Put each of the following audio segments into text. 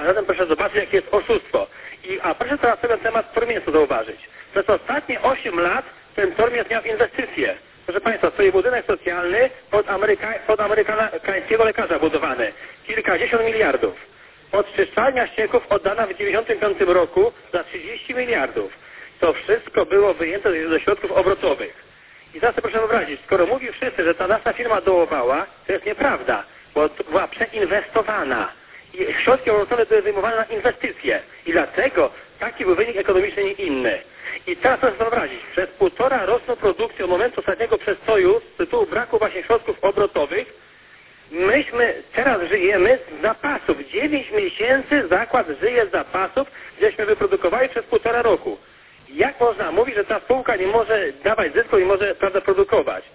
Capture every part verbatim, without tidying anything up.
A zatem proszę zobaczyć, jakie jest oszustwo. I, a proszę teraz ten temat Tormiestu zauważyć. Przez ostatnie osiem lat ten Tormiest miał inwestycje. Proszę Państwa, stoi budynek socjalny pod, Ameryka, pod amerykańskiego lekarza budowany. Kilkadziesiąt miliardów. Odczyszczalnia ścieków oddana w dziewięćdziesiątym piątym roku za trzydzieści miliardów. To wszystko było wyjęte ze środków obrotowych. I teraz proszę wyobrazić, skoro mówi wszyscy, że ta nasza firma dołowała, to jest nieprawda, bo była przeinwestowana. I środki obrotowe były wyjmowane na inwestycje. I dlatego taki był wynik ekonomiczny, nie inny. I teraz proszę wyobrazić, przez półtora roczną produkcję od momentu ostatniego przestoju z tytułu braku właśnie środków obrotowych, myśmy teraz żyjemy z zapasów. dziewięć miesięcy zakład żyje z zapasów, gdzieśmy wyprodukowali przez półtora roku. Jak można mówić, że ta spółka nie może dawać zysku i może, prawda, produkować?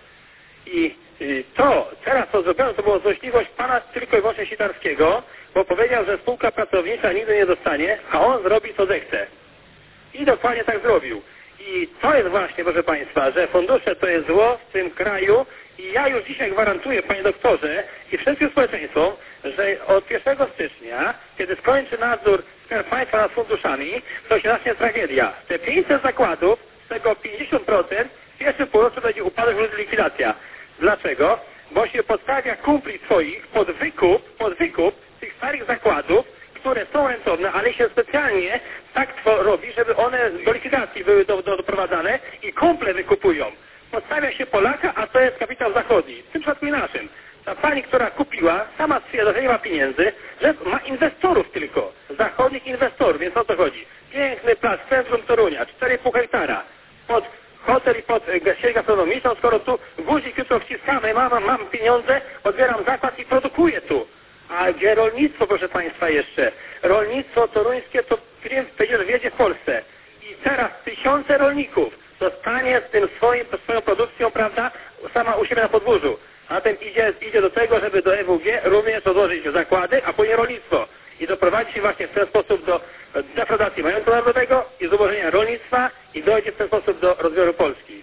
I to, teraz co zrobiono, to była złośliwość pana tylko i wyłącznie Sitarskiego, bo powiedział, że spółka pracownicza nigdy nie dostanie, a on zrobi co zechce. I dokładnie tak zrobił. I to jest właśnie, proszę Państwa, że fundusze to jest zło w tym kraju i ja już dzisiaj gwarantuję, panie doktorze, i wszystkim społeczeństwom, że od pierwszego stycznia, kiedy skończy nadzór Skarb Państwa nad funduszami, to się zacznie tragedia. Te pięćset zakładów, z tego pięćdziesiąt procent w pierwszym półroczu będzie upadek lub likwidacja. Dlaczego? Bo się podstawia kumpli swoich pod wykup, pod wykup tych starych zakładów, które są rentowne, ale się specjalnie tak robi, żeby one do likwidacji były do, do, doprowadzane i kumple wykupują. Podstawia się Polaka, a to jest kapitał zachodni. W tym przypadku i naszym. Ta pani, która kupiła, sama stwierdza, że nie ma pieniędzy, że ma inwestorów tylko. Zachodnich inwestorów, więc o co chodzi? Piękny plac w centrum Torunia, cztery i pół hektara. Pod hotel i pod sieć gastronomiczną, skoro tu guzik jutro wciskamy, mam, mam pieniądze, odbieram zakład i produkuję tu. A gdzie rolnictwo, proszę Państwa, jeszcze? Rolnictwo toruńskie to przecież wiedzie w Polsce. I teraz tysiące rolników zostanie z tym swoim, swoją produkcją, prawda, sama u siebie na podwórzu. A zatem idzie, idzie do tego, żeby do E W G również odłożyć zakłady, a później rolnictwo. I doprowadzi się właśnie w ten sposób do defraudacji majątku narodowego i zubożenia rolnictwa i dojdzie w ten sposób do rozbioru Polski.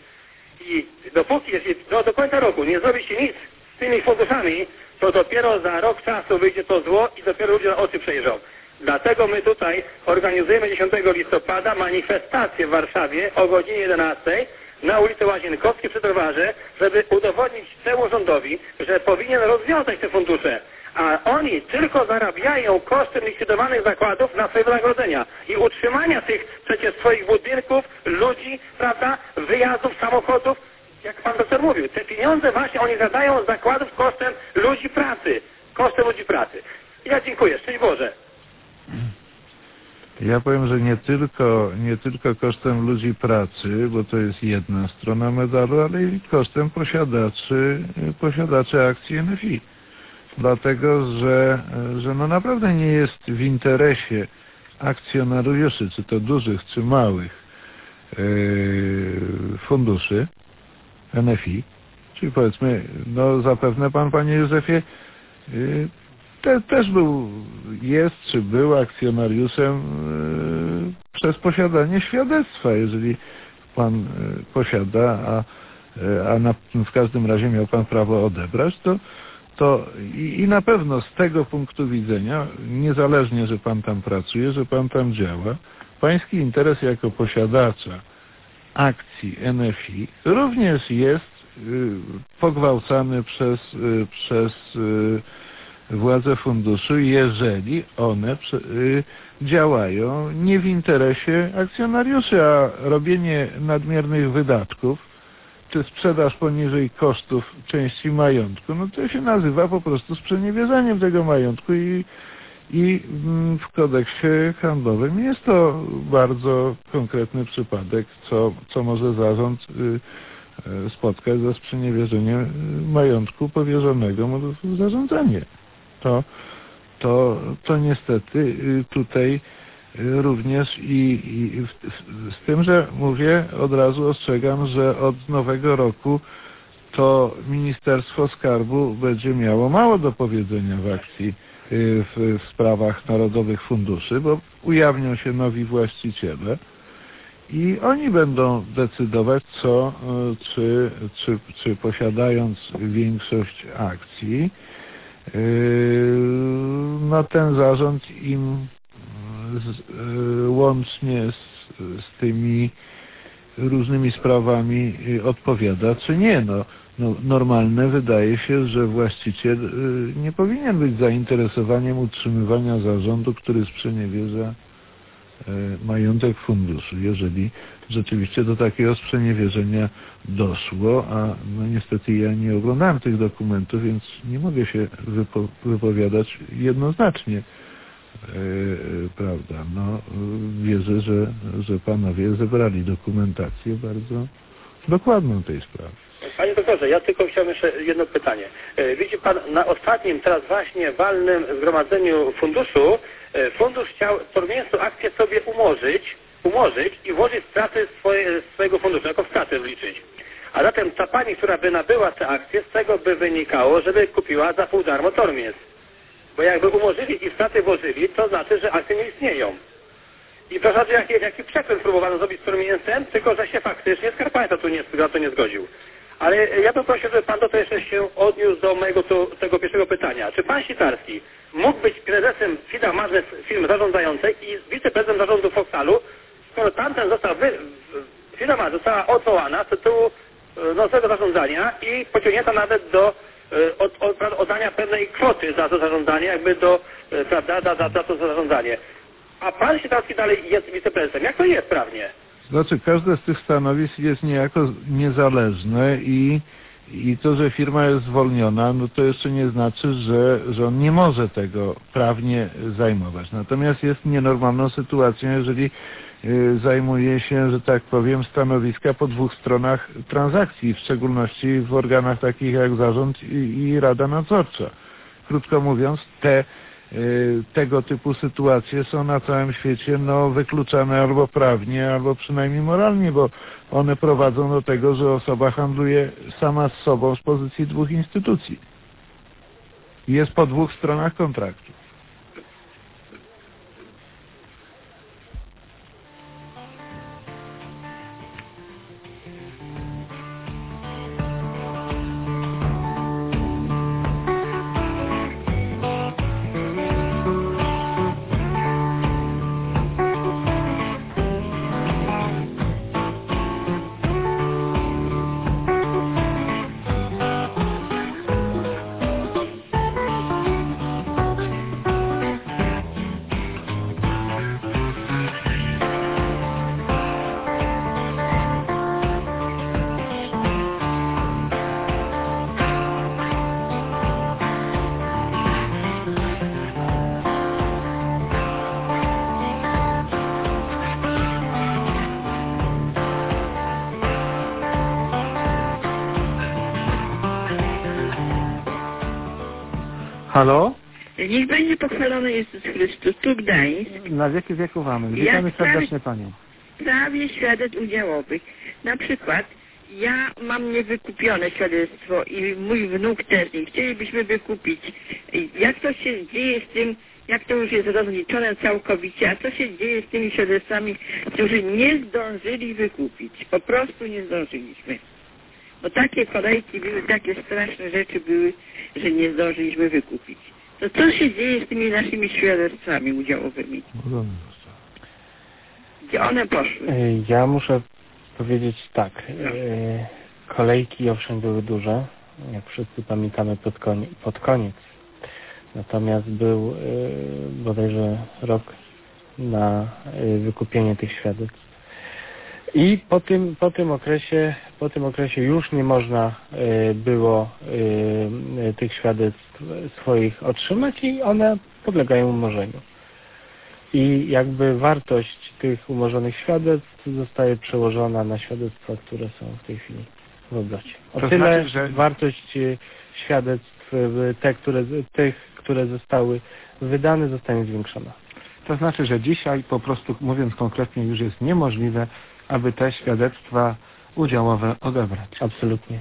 I dopóki, jeśli do, do końca roku nie zrobi się nic z tymi funduszami, to dopiero za rok czasu wyjdzie to zło i dopiero ludzie na oczy przejrzą. Dlatego my tutaj organizujemy dziesiątego listopada manifestację w Warszawie o godzinie jedenastej na ulicy Łazienkowskiej przy Trowarze, żeby udowodnić temu rządowi, że powinien rozwiązać te fundusze. A oni tylko zarabiają kosztem likwidowanych zakładów na swoje wynagrodzenia i utrzymania tych przecież swoich budynków, ludzi, prawda, wyjazdów, samochodów. Jak pan doktor mówił, te pieniądze właśnie oni zadają z zakładów kosztem ludzi pracy. Kosztem ludzi pracy. I ja dziękuję. Szczęść Boże. Ja powiem, że nie tylko, nie tylko kosztem ludzi pracy, bo to jest jedna strona medalu, ale i kosztem posiadaczy, posiadaczy akcji N F I. Dlatego, że, że no naprawdę nie jest w interesie akcjonariuszy, czy to dużych, czy małych yy, funduszy N F I, czyli powiedzmy, no zapewne pan, panie Józefie, yy, te, też był, jest, czy był akcjonariuszem yy, przez posiadanie świadectwa, jeżeli pan yy, posiada, a, yy, a na, w każdym razie miał pan prawo odebrać, to to i, i na pewno z tego punktu widzenia, niezależnie, że pan tam pracuje, że pan tam działa, pański interes jako posiadacza akcji N F I również jest y, pogwałcany przez, y, przez y, władze funduszu, jeżeli one y, działają nie w interesie akcjonariuszy, a robienie nadmiernych wydatków czy sprzedaż poniżej kosztów części majątku, no to się nazywa po prostu sprzeniewierzaniem tego majątku i, i w kodeksie handlowym jest to bardzo konkretny przypadek, co, co może zarząd y, spotkać za sprzeniewierzeniem majątku powierzonego mu w zarządzanie. To, to, to niestety tutaj również i, i w, w, z tym, że mówię, od razu ostrzegam, że od nowego roku to Ministerstwo Skarbu będzie miało mało do powiedzenia w akcji w, w sprawach narodowych funduszy, bo ujawnią się nowi właściciele i oni będą decydować, co, czy, czy, czy posiadając większość akcji, no ten zarząd im z, łącznie z, z tymi różnymi sprawami odpowiada, czy nie. No, no, normalne wydaje się, że właściciel nie powinien być zainteresowaniem utrzymywania zarządu, który sprzeniewierza majątek funduszu, jeżeli rzeczywiście do takiego sprzeniewierzenia doszło, a no niestety ja nie oglądałem tych dokumentów, więc nie mogę się wypo, wypowiadać jednoznacznie, yy, prawda, no wierzę, że, że panowie zebrali dokumentację bardzo dokładną tej sprawy. Panie doktorze, ja tylko chciałem jeszcze jedno pytanie. Widzi pan, na ostatnim teraz właśnie walnym zgromadzeniu funduszu, fundusz chciał Tormięsu akcję sobie umorzyć, umorzyć i włożyć straty swoje, swojego funduszu, jako straty wliczyć. A zatem ta pani, która by nabyła te akcje, z tego by wynikało, żeby kupiła za pół darmo Tormięs. Bo jakby umorzyli i straty włożyli, to znaczy, że akcje nie istnieją. I proszę, jaki, jaki przekręt próbowano zrobić z Tormięsem, tylko że się faktycznie Skarb Państwa tu nie, to nie zgodził. Ale ja bym prosił, żeby pan to jeszcze się odniósł do mojego to, tego pierwszego pytania. Czy pan Sitarski mógł być prezesem Fida Magnes firmy zarządzającej i wiceprezesem zarządu Foxalu, skoro tamten został wy, Fida Magnes została odwołana z tytułu nocnego zarządzania i pociągnięta nawet do od, od, od, oddania pewnej kwoty za to zarządzanie, jakby do, prawda, za, za, za to zarządzanie. A pan Sitarski dalej jest wiceprezesem. Jak to jest prawnie? Znaczy, każde z tych stanowisk jest niejako niezależne i, i to, że firma jest zwolniona, no to jeszcze nie znaczy, że, że on nie może tego prawnie zajmować. Natomiast jest nienormalną sytuacją, jeżeli y, zajmuje się, że tak powiem, stanowiska po dwóch stronach transakcji, w szczególności w organach takich jak zarząd i, i Rada Nadzorcza. Krótko mówiąc, te tego typu sytuacje są na całym świecie no, wykluczane albo prawnie, albo przynajmniej moralnie, bo one prowadzą do tego, że osoba handluje sama z sobą z pozycji dwóch instytucji. Jest po dwóch stronach kontraktu. Halo? Niech będzie pochwalony Jezus Chrystus, tu Gdańsk. Na wieki wieków amen. Witamy serdecznie Panią. Prawie świadectw udziałowych. Na przykład ja mam niewykupione świadectwo i mój wnuk też i chcielibyśmy wykupić. Jak to się dzieje z tym, jak to już jest rozliczone całkowicie, a co się dzieje z tymi świadectwami, którzy nie zdążyli wykupić? Po prostu nie zdążyliśmy. Bo takie kolejki były, takie straszne rzeczy były, że nie zdążyliśmy wykupić. To co się dzieje z tymi naszymi świadectwami udziałowymi? Gdzie one poszły? Ja muszę powiedzieć tak. Kolejki owszem były duże, jak wszyscy pamiętamy pod koniec. Pod koniec. Natomiast był bodajże rok na wykupienie tych świadectw. I po tym, po tym okresie, po tym okresie już nie można y, było y, tych świadectw swoich otrzymać i one podlegają umorzeniu. I jakby wartość tych umorzonych świadectw zostaje przełożona na świadectwa, które są w tej chwili w obrocie. O to tyle znaczy, że... wartość świadectw, te, które, tych, które zostały wydane, zostanie zwiększona. To znaczy, że dzisiaj po prostu, mówiąc konkretnie, już jest niemożliwe, aby te świadectwa udziałowe odebrać. Absolutnie.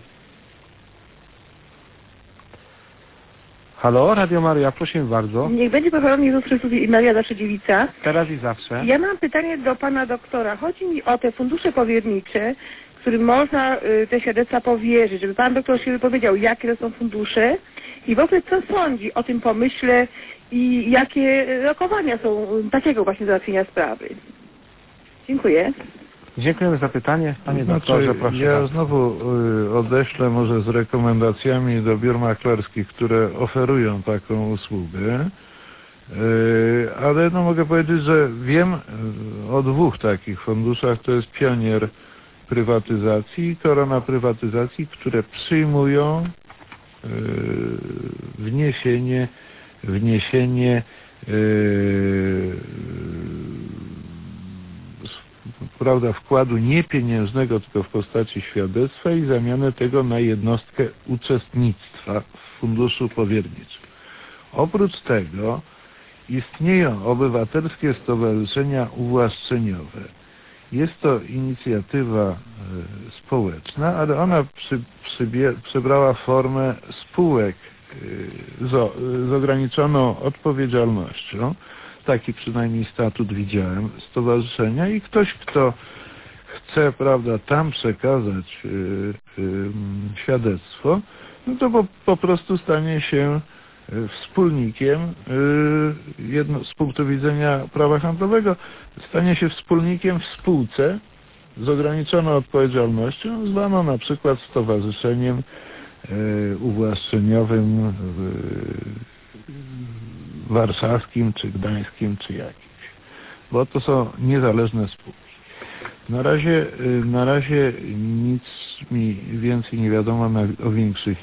Halo, Radio Maryja, proszę bardzo. Niech będzie pochwalony Jezus Chrystus i Maria Nasza Dziewica. Teraz i zawsze. Ja mam pytanie do pana doktora. Chodzi mi o te fundusze powiernicze, którym można y, te świadectwa powierzyć, żeby pan doktor się wypowiedział, jakie to są fundusze i w ogóle co sądzi o tym pomyśle i jakie rokowania są takiego właśnie załatwienia sprawy. Dziękuję. Dziękujemy za pytanie. Panie Znaczy, doktorze, proszę. ja bardzo. znowu y, odeślę może z rekomendacjami do biur maklerskich, które oferują taką usługę. Y, ale no mogę powiedzieć, że wiem y, o dwóch takich funduszach. To jest Pionier Prywatyzacji i Korona Prywatyzacji, które przyjmują y, wniesienie wniesienie y, prawda, wkładu nie pieniężnego, tylko w postaci świadectwa i zamianę tego na jednostkę uczestnictwa w funduszu powierniczym. Oprócz tego istnieją obywatelskie stowarzyszenia uwłaszczeniowe. Jest to inicjatywa e, społeczna, ale ona przy, przybie, przybrała formę spółek e, z, z ograniczoną odpowiedzialnością. Taki przynajmniej statut widziałem stowarzyszenia i ktoś, kto chce, prawda, tam przekazać y, y, świadectwo, no to po, po prostu stanie się wspólnikiem, y, jedno, z punktu widzenia prawa handlowego, stanie się wspólnikiem w spółce z ograniczoną odpowiedzialnością, zwaną na przykład stowarzyszeniem y, uwłaszczeniowym y, warszawskim, czy gdańskim, czy jakimś. Bo to są niezależne spółki. Na razie, na razie nic mi więcej nie wiadomo na, o większych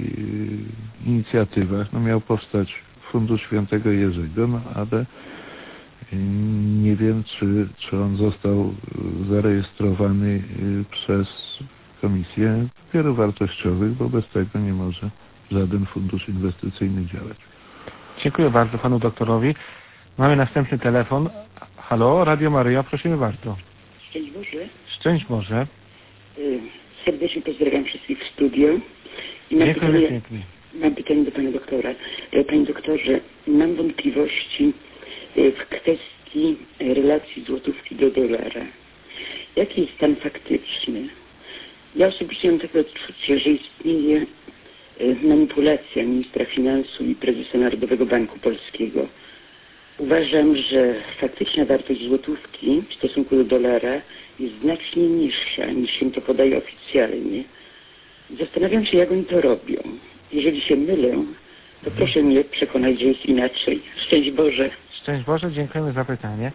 y, inicjatywach. No miał powstać Fundusz Świętego Jerzego, no ale y, nie wiem, czy, czy on został zarejestrowany y, przez Komisję Papierów Wartościowych, bo bez tego nie może żaden fundusz inwestycyjny działać. Dziękuję bardzo panu doktorowi. Mamy następny telefon. Halo, Radio Maryja, prosimy bardzo. Szczęść Boże. Szczęść Boże. Y, serdecznie pozdrawiam wszystkich w studio. I mam Dziękuję pytanie, pięknie. mam pytanie do pana doktora. Y, Panie doktorze, mam wątpliwości y, w kwestii y, relacji złotówki do dolara. Jaki jest stan faktyczny? Ja osobiście mam takie odczucie, że istnieje manipulacja ministra finansów i prezesa Narodowego Banku Polskiego. Uważam, że faktyczna wartość złotówki w stosunku do dolara jest znacznie niższa, niż się to podaje oficjalnie. Zastanawiam się, jak oni to robią. Jeżeli się mylę, to proszę mnie przekonać, że jest inaczej. Szczęść Boże. Szczęść Boże, dziękujemy za pytanie.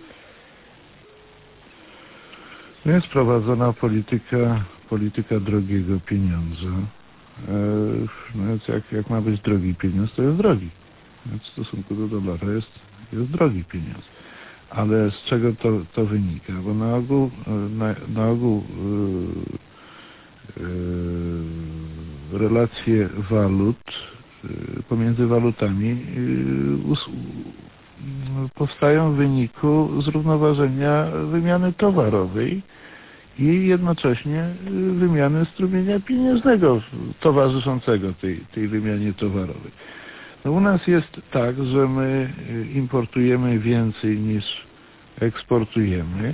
Jest prowadzona polityka, polityka drogiego pieniądza. No więc jak, jak ma być drogi pieniądz, to jest drogi. Więc w stosunku do dolara jest, jest drogi pieniądz. Ale z czego to, to wynika? Bo na ogół, na, na ogół yy, yy, relacje walut yy, pomiędzy walutami yy, us, yy, powstają w wyniku zrównoważenia wymiany towarowej i jednocześnie wymiany strumienia pieniężnego towarzyszącego tej, tej wymianie towarowej. No u nas jest tak, że my importujemy więcej niż eksportujemy.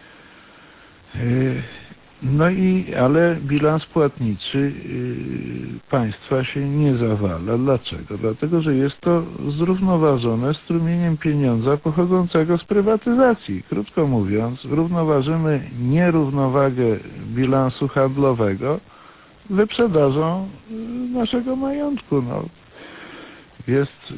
No i, ale bilans płatniczy państwa się nie zawala. Dlaczego? Dlatego, że jest to zrównoważone strumieniem pieniądza pochodzącego z prywatyzacji. Krótko mówiąc, równoważymy nierównowagę bilansu handlowego wyprzedażą naszego majątku. No, jest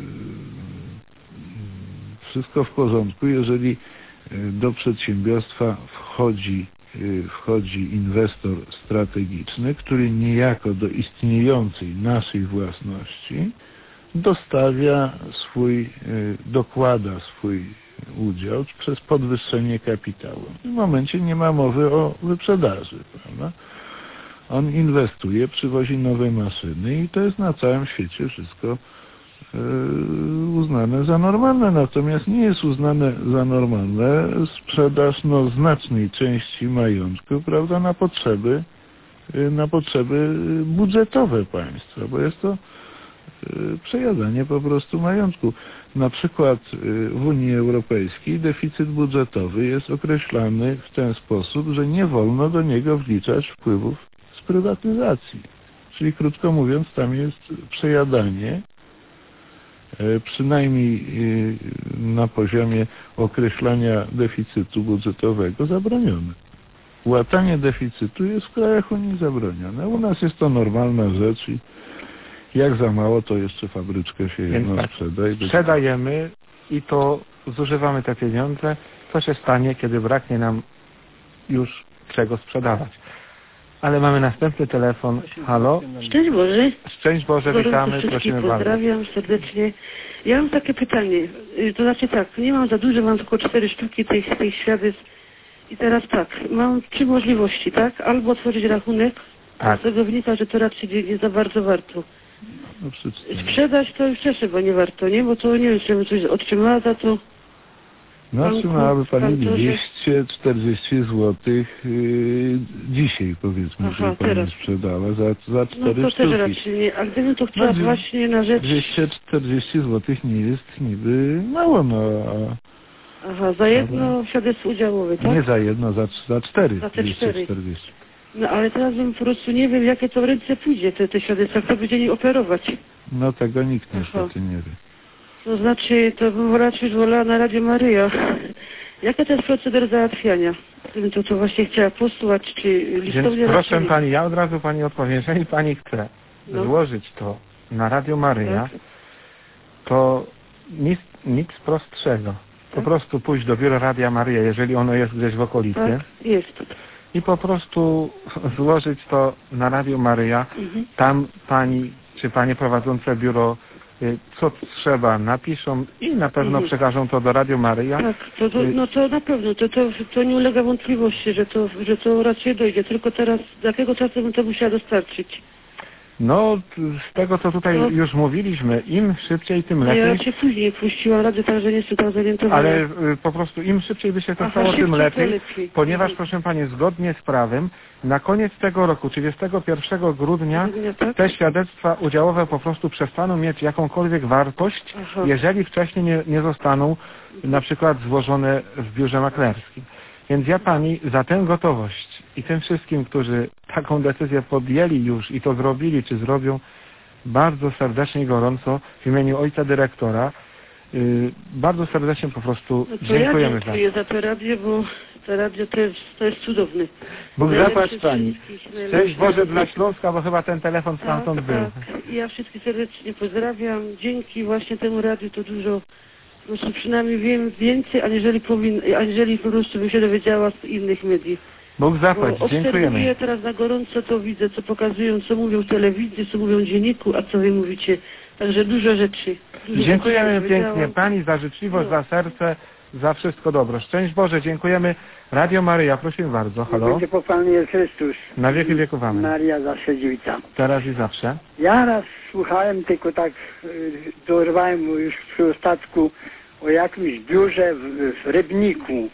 wszystko w porządku, jeżeli do przedsiębiorstwa wchodzi wchodzi inwestor strategiczny, który niejako do istniejącej naszej własności dostawia swój, dokłada swój udział przez podwyższenie kapitału. W tym momencie nie ma mowy o wyprzedaży, prawda? On inwestuje, przywozi nowe maszyny i to jest na całym świecie wszystko uznane za normalne, natomiast nie jest uznane za normalne sprzedaż no, znacznej części majątku, prawda, na potrzeby, na potrzeby budżetowe państwa, bo jest to przejadanie po prostu majątku. Na przykład w Unii Europejskiej deficyt budżetowy jest określany w ten sposób, że nie wolno do niego wliczać wpływów z prywatyzacji. Czyli krótko mówiąc, tam jest przejadanie, przynajmniej na poziomie określania deficytu budżetowego zabronione. Łatanie deficytu jest w krajach Unii zabronione. U nas jest to normalna rzecz i jak za mało, to jeszcze fabryczkę się jedną tak, sprzeda. I sprzedajemy i to zużywamy te pieniądze. Co się stanie, kiedy braknie nam już czego sprzedawać? Ale mamy następny telefon. Halo? Szczęść Boże. Szczęść Boże, witamy, prosimy bardzo. Pozdrawiam serdecznie. Ja mam takie pytanie. To znaczy tak, nie mam za dużo, mam tylko cztery sztuki tych, tych świadectw. I teraz tak, mam trzy możliwości, tak? Albo otworzyć rachunek, tak. Z tego wynika, że to raczej nie, nie za bardzo warto. No, sprzedać to już też chyba nie warto, nie? Bo to nie wiem, czy bym coś otrzymała za to. No otrzymałaby Pani dwieście czterdzieści złotych yy, dzisiaj, powiedzmy, Aha, że Pani teraz sprzedała za, za cztery no to sztuki. też raczej nie. A gdybym to chciała no, właśnie na rzecz... dwieście czterdzieści złotych nie jest niby mało, no a... Aha, za jedno świadectwo udziałowe, tak? Nie za jedno, za, za cztery. Za te cztery. czterdzieści. No ale teraz bym po prostu nie wiem, jakie to w ręce pójdzie, te, te świadectwa, kto będzie nie operować. No tego nikt niestety nie wie. To znaczy, to bym raczej wolała na Radio Maryja. Jaka to jest procedura załatwiania? Gdybym to, to właśnie chciała posłać, czy listownie... Więc proszę Pani, ja od razu Pani odpowiem, jeżeli Pani chce no. złożyć to na Radio Maryja, tak. to nic, nic prostszego. Po tak. prostu pójść do biura Radia Maryja, jeżeli ono jest gdzieś w okolicy. Tak, jest. I po prostu złożyć to na Radio Maryja. Mhm. Tam Pani, czy Panie prowadzące biuro, co trzeba, napiszą i na pewno mhm. przekażą to do Radio Maryja. Tak, to, to, no to na pewno, to, to, to nie ulega wątpliwości, że to, że to raczej dojdzie. Tylko teraz, z jakiego czasu bym to musiała dostarczyć? No, z tego co tutaj no. już mówiliśmy, im szybciej, tym lepiej. Ja raczej później puściłam radio, także nie jestem tam zorientowana. Ale y, po prostu im szybciej by się to stało, tym lepiej, lepiej, ponieważ, proszę Pani, zgodnie z prawem, na koniec tego roku, trzydziestego pierwszego grudnia, tak? te świadectwa udziałowe po prostu przestaną mieć jakąkolwiek wartość, Aha. jeżeli wcześniej nie, nie zostaną na przykład złożone w biurze maklerskim. Więc ja Pani za tę gotowość i tym wszystkim, którzy taką decyzję podjęli już i to zrobili, czy zrobią, bardzo serdecznie i gorąco w imieniu ojca dyrektora, yy, bardzo serdecznie po prostu no dziękujemy ja dziękuję za to radio, bo to radio to jest, to jest cudowne. Bóg zapłać Pani. Cześć Boże dla Śląska, bo chyba ten telefon stamtąd tak, był. Tak. Ja wszystkich serdecznie pozdrawiam. Dzięki właśnie temu radiu to dużo, po prostu przynajmniej wiem więcej, aniżeli, powin, aniżeli po prostu bym się dowiedziała z innych mediów. Bóg zapłać, dziękujemy. Obserwuję teraz na gorąco, to widzę, co pokazują, co mówią w telewizji, co mówią w dzienniku, a co wy mówicie. Także dużo rzeczy. Dużo dziękujemy rzeczy pięknie Pani za życzliwość, no. za serce, za wszystko dobro. Szczęść Boże, dziękujemy. Radio Maryja, prosimy bardzo. Halo. Będzie pochwalony jest Chrystus. Na wieki wieków amen. Maria zawsze dziewica. Teraz i zawsze. Ja raz słuchałem, tylko tak y, dorwałem już przy ostatku o jakimś biurze w, w Rybniku.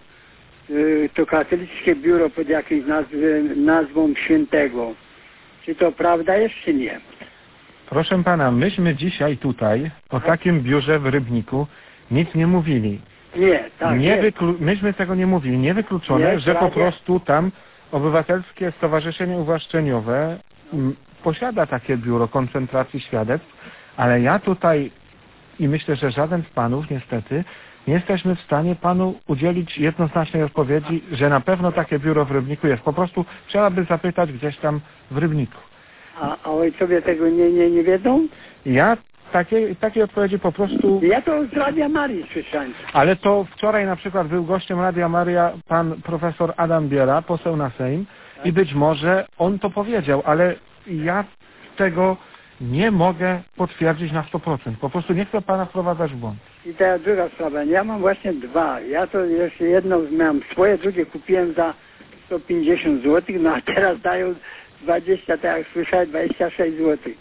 Y, to katolickie biuro pod jakimś nazwy, nazwą świętego. Czy to prawda jest, czy nie? Proszę Pana, myśmy dzisiaj tutaj o takim biurze w Rybniku nic nie mówili. Nie, tak. Nie wyklu- myśmy tego nie mówili. Niewykluczone, nie, że prawie. po prostu tam Obywatelskie Stowarzyszenie Uwłaszczeniowe m, posiada takie biuro koncentracji świadectw, ale ja tutaj i myślę, że żaden z Panów niestety nie jesteśmy w stanie Panu udzielić jednoznacznej odpowiedzi, że na pewno takie biuro w Rybniku jest. Po prostu trzeba by zapytać gdzieś tam w Rybniku. A, a ojcowie tego nie, nie, nie wiedzą? Ja takiej, takiej odpowiedzi po prostu... Ja to z Radia Marii słyszałem. Ale to wczoraj na przykład był gościem Radia Maria pan profesor Adam Biela, poseł na Sejm tak. i być może on to powiedział, ale ja tego nie mogę potwierdzić na sto procent. Po prostu nie chcę Pana wprowadzać w błąd. I ta druga sprawa. Ja mam właśnie dwa. Ja to jeszcze jedno miałem swoje, drugie kupiłem za sto pięćdziesiąt złotych, no a teraz dają dwadzieścia, tak jak słyszałem, dwadzieścia sześć złotych.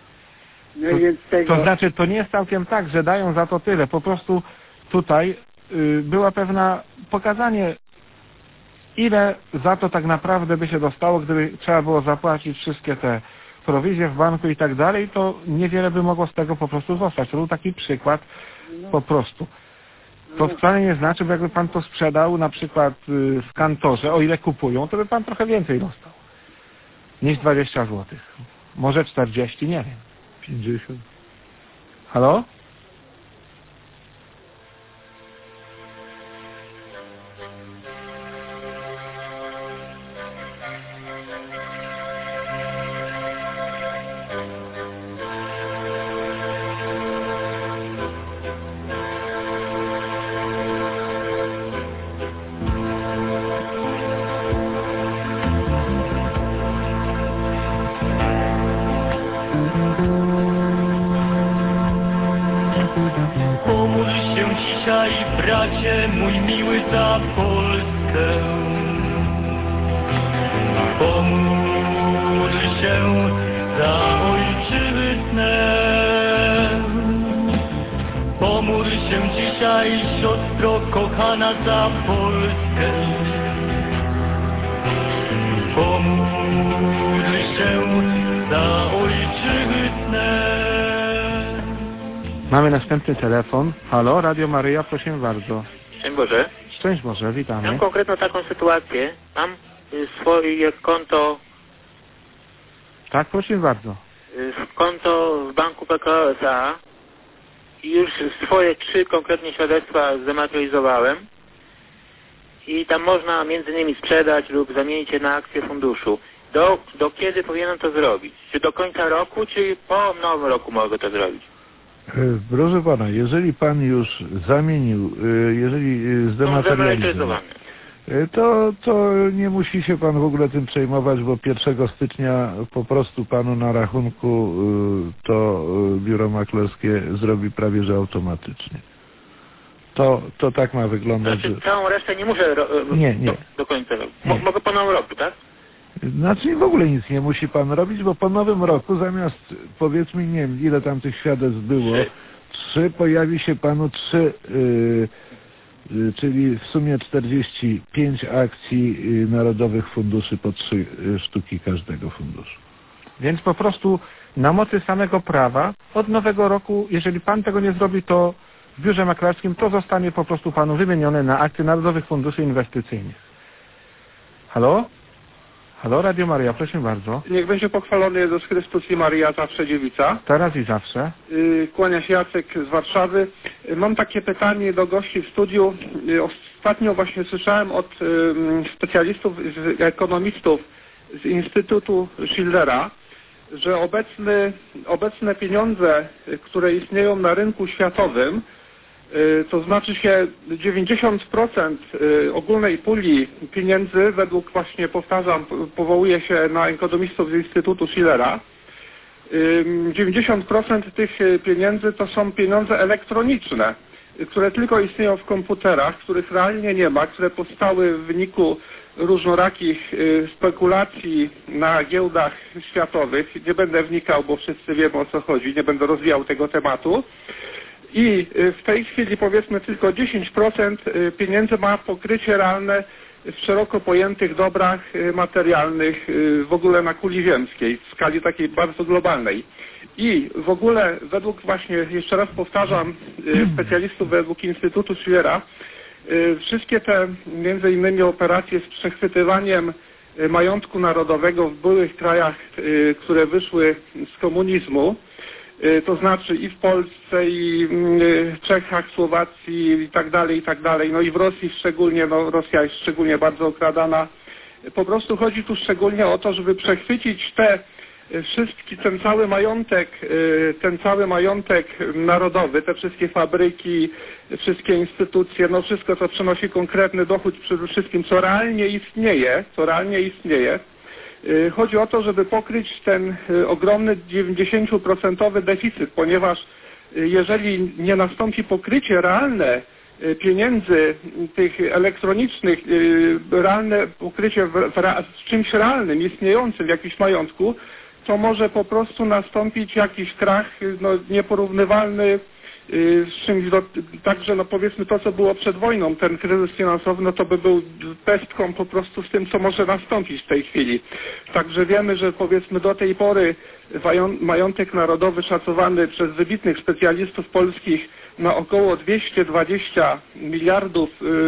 No to, więc tego... to znaczy, to nie jest całkiem tak, że dają za to tyle. Po prostu tutaj y, była pewna pokazanie, ile za to tak naprawdę by się dostało, gdyby trzeba było zapłacić wszystkie te prowizje w banku i tak dalej, to niewiele by mogło z tego po prostu zostać. To był taki przykład Po prostu. To wcale nie znaczy, że jakby pan to sprzedał na przykład w kantorze, o ile kupują, to by pan trochę więcej dostał niż dwadzieścia złotych. Może czterdzieści, nie wiem. pięćdziesiąt. Halo? Pomóż się dzisiaj, bracie mój miły, za Polskę. Pomóż się za ojczyznę. Pomóż się dzisiaj, siostro kochana, za Polskę. Pomóż się za ojczyznę. Mamy następny telefon. Halo, Radio Maryja, proszę bardzo. Szczęść Boże. Szczęść Boże, witamy. Mam konkretną taką sytuację. Mam y, swoje konto... Tak, proszę bardzo. Y, konto w banku P K O S A i już swoje trzy konkretnie świadectwa zdematerializowałem. I tam można między innymi sprzedać lub zamienić je na akcję funduszu. Do, do kiedy powinienem to zrobić? Czy do końca roku, czy po nowym roku mogę to zrobić? Proszę pana, jeżeli pan już zamienił, jeżeli zdematerializował, to, to nie musi się pan w ogóle tym przejmować, bo pierwszego stycznia po prostu panu na rachunku to biuro maklerskie zrobi prawie że automatycznie. To, to tak ma wyglądać. Znaczy, całą resztę nie muszę ro nie, nie. Do, do końca roku. Mo mogę po nowym roku, tak? Znaczy w ogóle nic nie musi pan robić, bo po nowym roku zamiast, powiedzmy, nie wiem ile tam tych świadectw było, trzy, pojawi się panu trzy, yy, yy, czyli w sumie czterdzieści pięć akcji yy, narodowych funduszy po trzy yy, sztuki każdego funduszu. Więc po prostu na mocy samego prawa od nowego roku, jeżeli pan tego nie zrobi, to w biurze maklerskim to zostanie po prostu panu wymienione na akcje narodowych funduszy inwestycyjnych. Halo? Halo, Radio Maryja, proszę bardzo. Niech będzie pochwalony Jezus Chrystus i Maryja, zawsze dziewica. Teraz i zawsze. Yy, kłania się Jacek z Warszawy. Yy, mam takie pytanie do gości w studiu. Yy, ostatnio właśnie słyszałem od yy, specjalistów, z, ekonomistów z Instytutu Schillera, że obecny, obecne pieniądze, które istnieją na rynku światowym, to znaczy się dziewięćdziesiąt procent ogólnej puli pieniędzy, według właśnie, powtarzam, powołuje się na ekonomistów z Instytutu Schillera, dziewięćdziesiąt procent tych pieniędzy to są pieniądze elektroniczne, które tylko istnieją w komputerach, których realnie nie ma, które powstały w wyniku różnorakich spekulacji na giełdach światowych. Nie będę wnikał, bo wszyscy wiemy, o co chodzi, nie będę rozwijał tego tematu. I w tej chwili, powiedzmy, tylko dziesięć procent pieniędzy ma pokrycie realne w szeroko pojętych dobrach materialnych w ogóle na kuli ziemskiej, w skali takiej bardzo globalnej. I w ogóle według właśnie, jeszcze raz powtarzam, specjalistów według Instytutu Schillera, wszystkie te między innymi operacje z przechwytywaniem majątku narodowego w byłych krajach, które wyszły z komunizmu, to znaczy i w Polsce, i w Czechach, Słowacji i tak dalej, i tak dalej, no i w Rosji szczególnie, no Rosja jest szczególnie bardzo okradana. Po prostu chodzi tu szczególnie o to, żeby przechwycić te wszystki, ten cały majątek, ten cały majątek narodowy, te wszystkie fabryki, wszystkie instytucje, no wszystko, co przynosi konkretny dochód przede wszystkim, co realnie istnieje, co realnie istnieje. Chodzi o to, żeby pokryć ten ogromny dziewięćdziesięcioprocentowy deficyt, ponieważ jeżeli nie nastąpi pokrycie realne pieniędzy tych elektronicznych, realne pokrycie w, w, w czymś realnym, istniejącym w jakimś majątku, to może po prostu nastąpić jakiś krach no, nieporównywalny z czymś, do, także no powiedzmy to, co było przed wojną, ten kryzys finansowy, no to by był pestką po prostu z tym, co może nastąpić w tej chwili. Także wiemy, że powiedzmy do tej pory majątek narodowy szacowany przez wybitnych specjalistów polskich na około dwieście dwadzieścia miliardów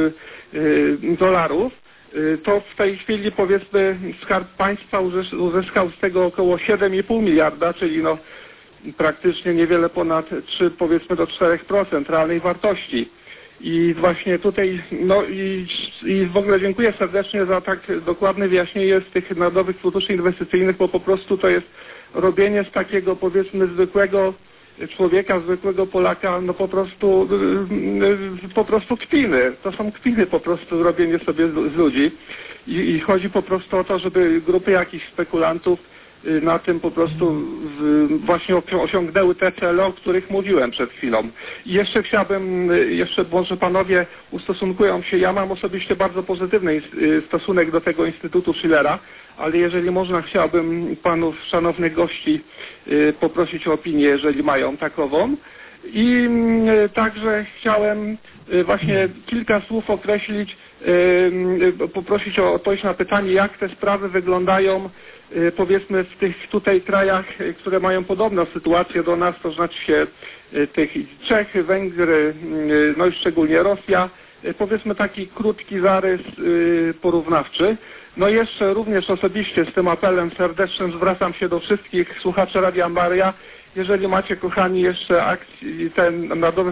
dolarów, to w tej chwili powiedzmy Skarb Państwa uzyskał z tego około siedem i pół miliarda, czyli no praktycznie niewiele ponad trzy, powiedzmy do czterech procent realnej wartości. I właśnie tutaj, no i, i w ogóle dziękuję serdecznie za tak dokładne wyjaśnienie z tych narodowych funduszy inwestycyjnych, bo po prostu to jest robienie z takiego powiedzmy zwykłego człowieka, zwykłego Polaka, no po prostu po prostu kpiny. To są kpiny po prostu robienie sobie z, z ludzi. I, I chodzi po prostu o to, żeby grupy jakichś spekulantów na tym po prostu w, właśnie osiągnęły te cele, o których mówiłem przed chwilą. I jeszcze chciałbym, jeszcze może panowie ustosunkują się, ja mam osobiście bardzo pozytywny stosunek do tego Instytutu Schillera, ale jeżeli można, chciałbym panów szanownych gości poprosić o opinię, jeżeli mają takową. I także chciałem właśnie kilka słów określić, poprosić o odpowiedź na pytanie, jak te sprawy wyglądają powiedzmy w tych tutaj krajach, które mają podobną sytuację do nas, to znaczy się tych Czechy, Węgry, no i szczególnie Rosja. Powiedzmy taki krótki zarys porównawczy. No jeszcze również osobiście z tym apelem serdecznym zwracam się do wszystkich słuchaczy Radia Maryja. Jeżeli macie, kochani, jeszcze akcje, ten Narodowe,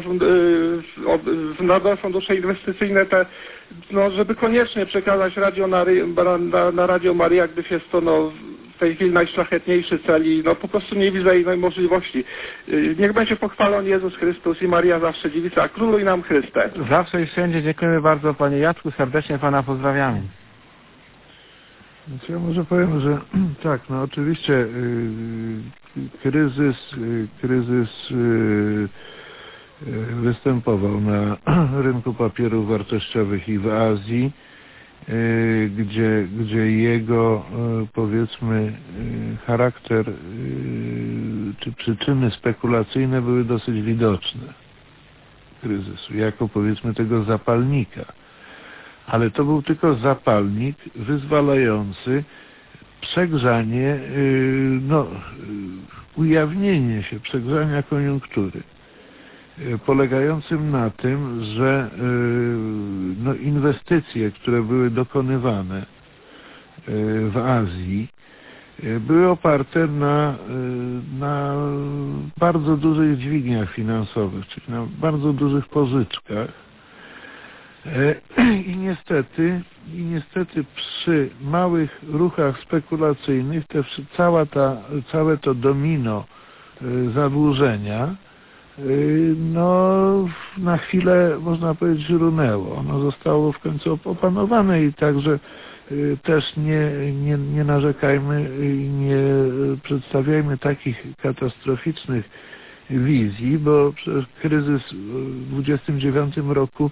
Narodowe Fundusze Inwestycyjne, te, no, żeby koniecznie przekazać radio na, na, na Radio Maryja, gdyż jest to no, w tej chwili najszlachetniejszy cel i no, po prostu nie widzę innej możliwości. Niech będzie pochwalony Jezus Chrystus i Maria zawsze dziewica. Króluj nam Chryste. Zawsze i wszędzie dziękujemy bardzo, panie Jacku, serdecznie pana pozdrawiamy. Więc ja może powiem, że tak, no oczywiście yy, kryzys, yy, kryzys yy, występował na rynku papierów wartościowych i w Azji, yy, gdzie, gdzie jego yy, powiedzmy yy, charakter yy, czy przyczyny spekulacyjne były dosyć widoczne kryzysu, jako powiedzmy tego zapalnika. Ale to był tylko zapalnik wyzwalający przegrzanie, no, ujawnienie się, przegrzania koniunktury, polegającym na tym, że no, inwestycje, które były dokonywane w Azji, były oparte na, na bardzo dużych dźwigniach finansowych, czyli na bardzo dużych pożyczkach. I niestety, i niestety przy małych ruchach spekulacyjnych te, cała ta, całe to domino zadłużenia no na chwilę, można powiedzieć, runęło. Ono zostało w końcu opanowane i także też nie, nie, nie narzekajmy i nie przedstawiajmy takich katastroficznych wizji, bo przecież kryzys w dwudziestym dziewiątym roku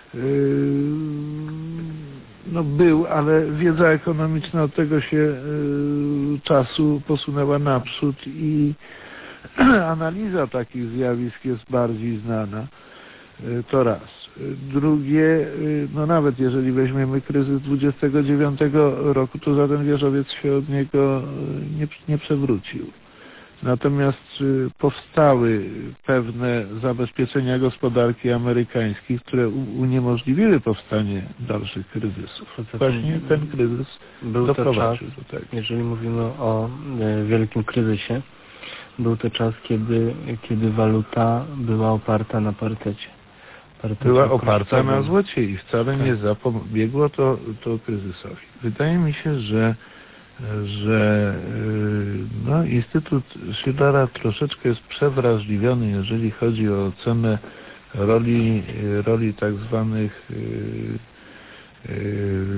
no był, ale wiedza ekonomiczna od tego się czasu posunęła naprzód i analiza takich zjawisk jest bardziej znana. To raz. Drugie, no nawet jeżeli weźmiemy kryzys dwudziestego dziewiątego roku, to żaden wieżowiec się od niego nie, nie przewrócił. Natomiast powstały pewne zabezpieczenia gospodarki amerykańskiej, które uniemożliwiły powstanie dalszych kryzysów. Właśnie ten kryzys był doprowadził do tego. Jeżeli mówimy o wielkim kryzysie, był to czas, kiedy, kiedy waluta była oparta na parytecie. Parytecie była oparta na złocie i wcale tak. nie zapobiegło to, to kryzysowi. Wydaje mi się, że że no, Instytut Schillera troszeczkę jest przewrażliwiony, jeżeli chodzi o ocenę roli, roli tak zwanych yy, yy,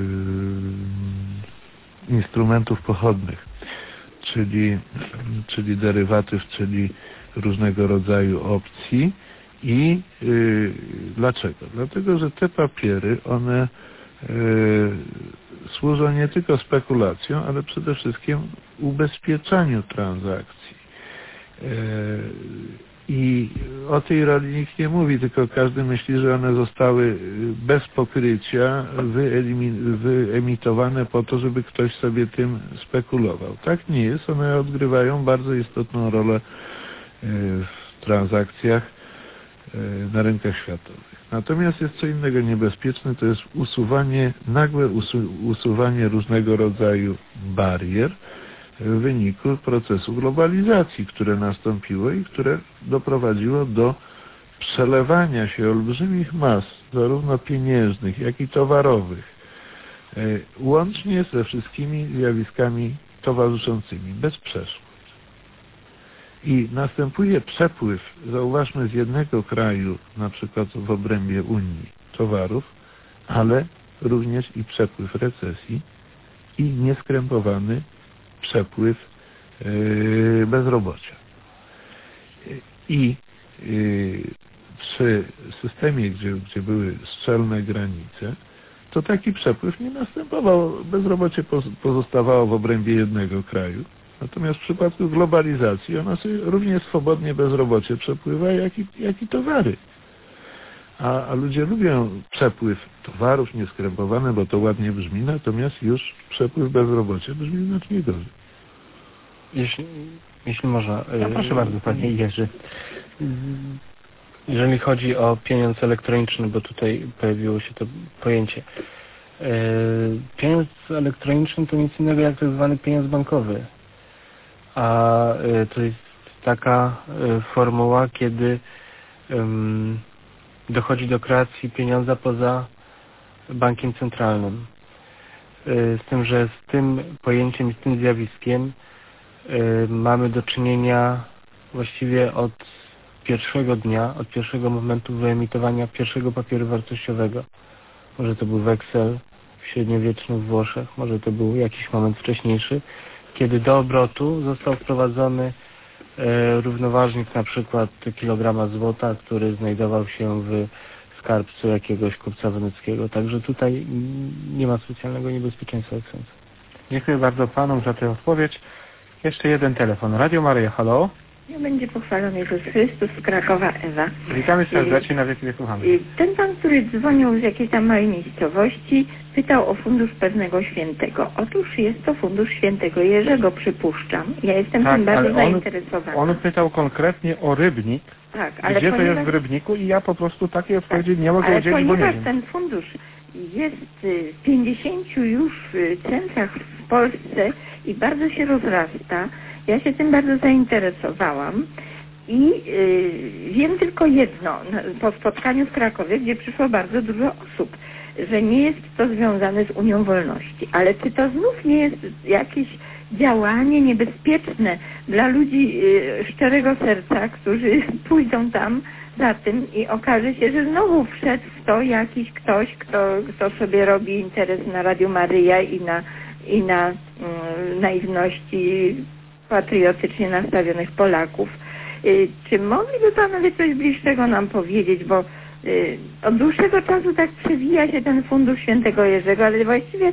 instrumentów pochodnych, czyli, czyli derywatyw, czyli różnego rodzaju opcji. I yy, dlaczego? Dlatego, że te papiery, one yy, służą nie tylko spekulacjom, ale przede wszystkim ubezpieczaniu transakcji. Yy, I o tej roli nikt nie mówi, tylko każdy myśli, że one zostały bez pokrycia wyemitowane po to, żeby ktoś sobie tym spekulował. Tak nie jest, one odgrywają bardzo istotną rolę w transakcjach na rynkach światowych. Natomiast jest co innego niebezpieczne, to jest usuwanie, nagłe usu, usuwanie różnego rodzaju barier w wyniku procesu globalizacji, które nastąpiło i które doprowadziło do przelewania się olbrzymich mas, zarówno pieniężnych, jak i towarowych, łącznie ze wszystkimi zjawiskami towarzyszącymi, bez przeszkód. I następuje przepływ, zauważmy, z jednego kraju, na przykład w obrębie Unii, towarów, ale również i przepływ recesji i nieskrępowany przepływ yy, bezrobocia. I yy, przy systemie, gdzie, gdzie były szczelne granice, to taki przepływ nie następował. Bezrobocie pozostawało w obrębie jednego kraju. Natomiast w przypadku globalizacji ona sobie równie swobodnie bezrobocie przepływa, jak i, jak i towary. A, a ludzie lubią przepływ towarów nieskrępowany, bo to ładnie brzmi, natomiast już przepływ bezrobocia brzmi znacznie gorzej. Jeśli, jeśli można... No, proszę bardzo, panie Jerzy. Jeżeli chodzi o pieniądz elektroniczny, bo tutaj pojawiło się to pojęcie. Pieniądz elektroniczny to nic innego jak tak zwany pieniądz bankowy. A to jest taka formuła, kiedy dochodzi do kreacji pieniądza poza bankiem centralnym. Z tym, że z tym pojęciem i z tym zjawiskiem mamy do czynienia właściwie od pierwszego dnia, od pierwszego momentu wyemitowania pierwszego papieru wartościowego. Może to był weksel w średniowiecznych Włoszech, może to był jakiś moment wcześniejszy, kiedy do obrotu został wprowadzony e, równoważnik na przykład kilograma złota, który znajdował się w skarbcu jakiegoś kupca weneckiego. Także tutaj nie ma specjalnego niebezpieczeństwa jak sądzę. Dziękuję bardzo panom za tę odpowiedź. Jeszcze jeden telefon. Radio Maryja, halo? Nie będzie pochwalony Jezus Chrystus z Krakowa, Ewa. Witamy serdecznie, na wieki wieków. Ten pan, który dzwonił z jakiejś tam małej miejscowości, pytał o fundusz pewnego świętego. Otóż jest to fundusz świętego Jerzego, przypuszczam. Ja jestem tak, tym bardzo on, zainteresowana. On pytał konkretnie o Rybnik. Tak, ale gdzie ponieważ... to jest w Rybniku i ja po prostu takiej odpowiedzi tak, nie mogę ale udzielić, bo nie ponieważ wiem. ten fundusz jest w pięćdziesięciu już centrach w Polsce i bardzo się rozrasta, ja się tym bardzo zainteresowałam i yy, wiem tylko jedno, po spotkaniu w Krakowie, gdzie przyszło bardzo dużo osób, że nie jest to związane z Unią Wolności. Ale czy to znów nie jest jakieś działanie niebezpieczne dla ludzi yy, szczerego serca, którzy pójdą tam za tym i okaże się, że znowu wszedł w to jakiś ktoś, kto, kto sobie robi interes na Radiu Maryja i na, i na yy, naiwności patriotycznie nastawionych Polaków. Yy, czy mogliby panowie coś bliższego nam powiedzieć, bo yy, od dłuższego czasu tak przewija się ten fundusz świętego Jerzego, ale właściwie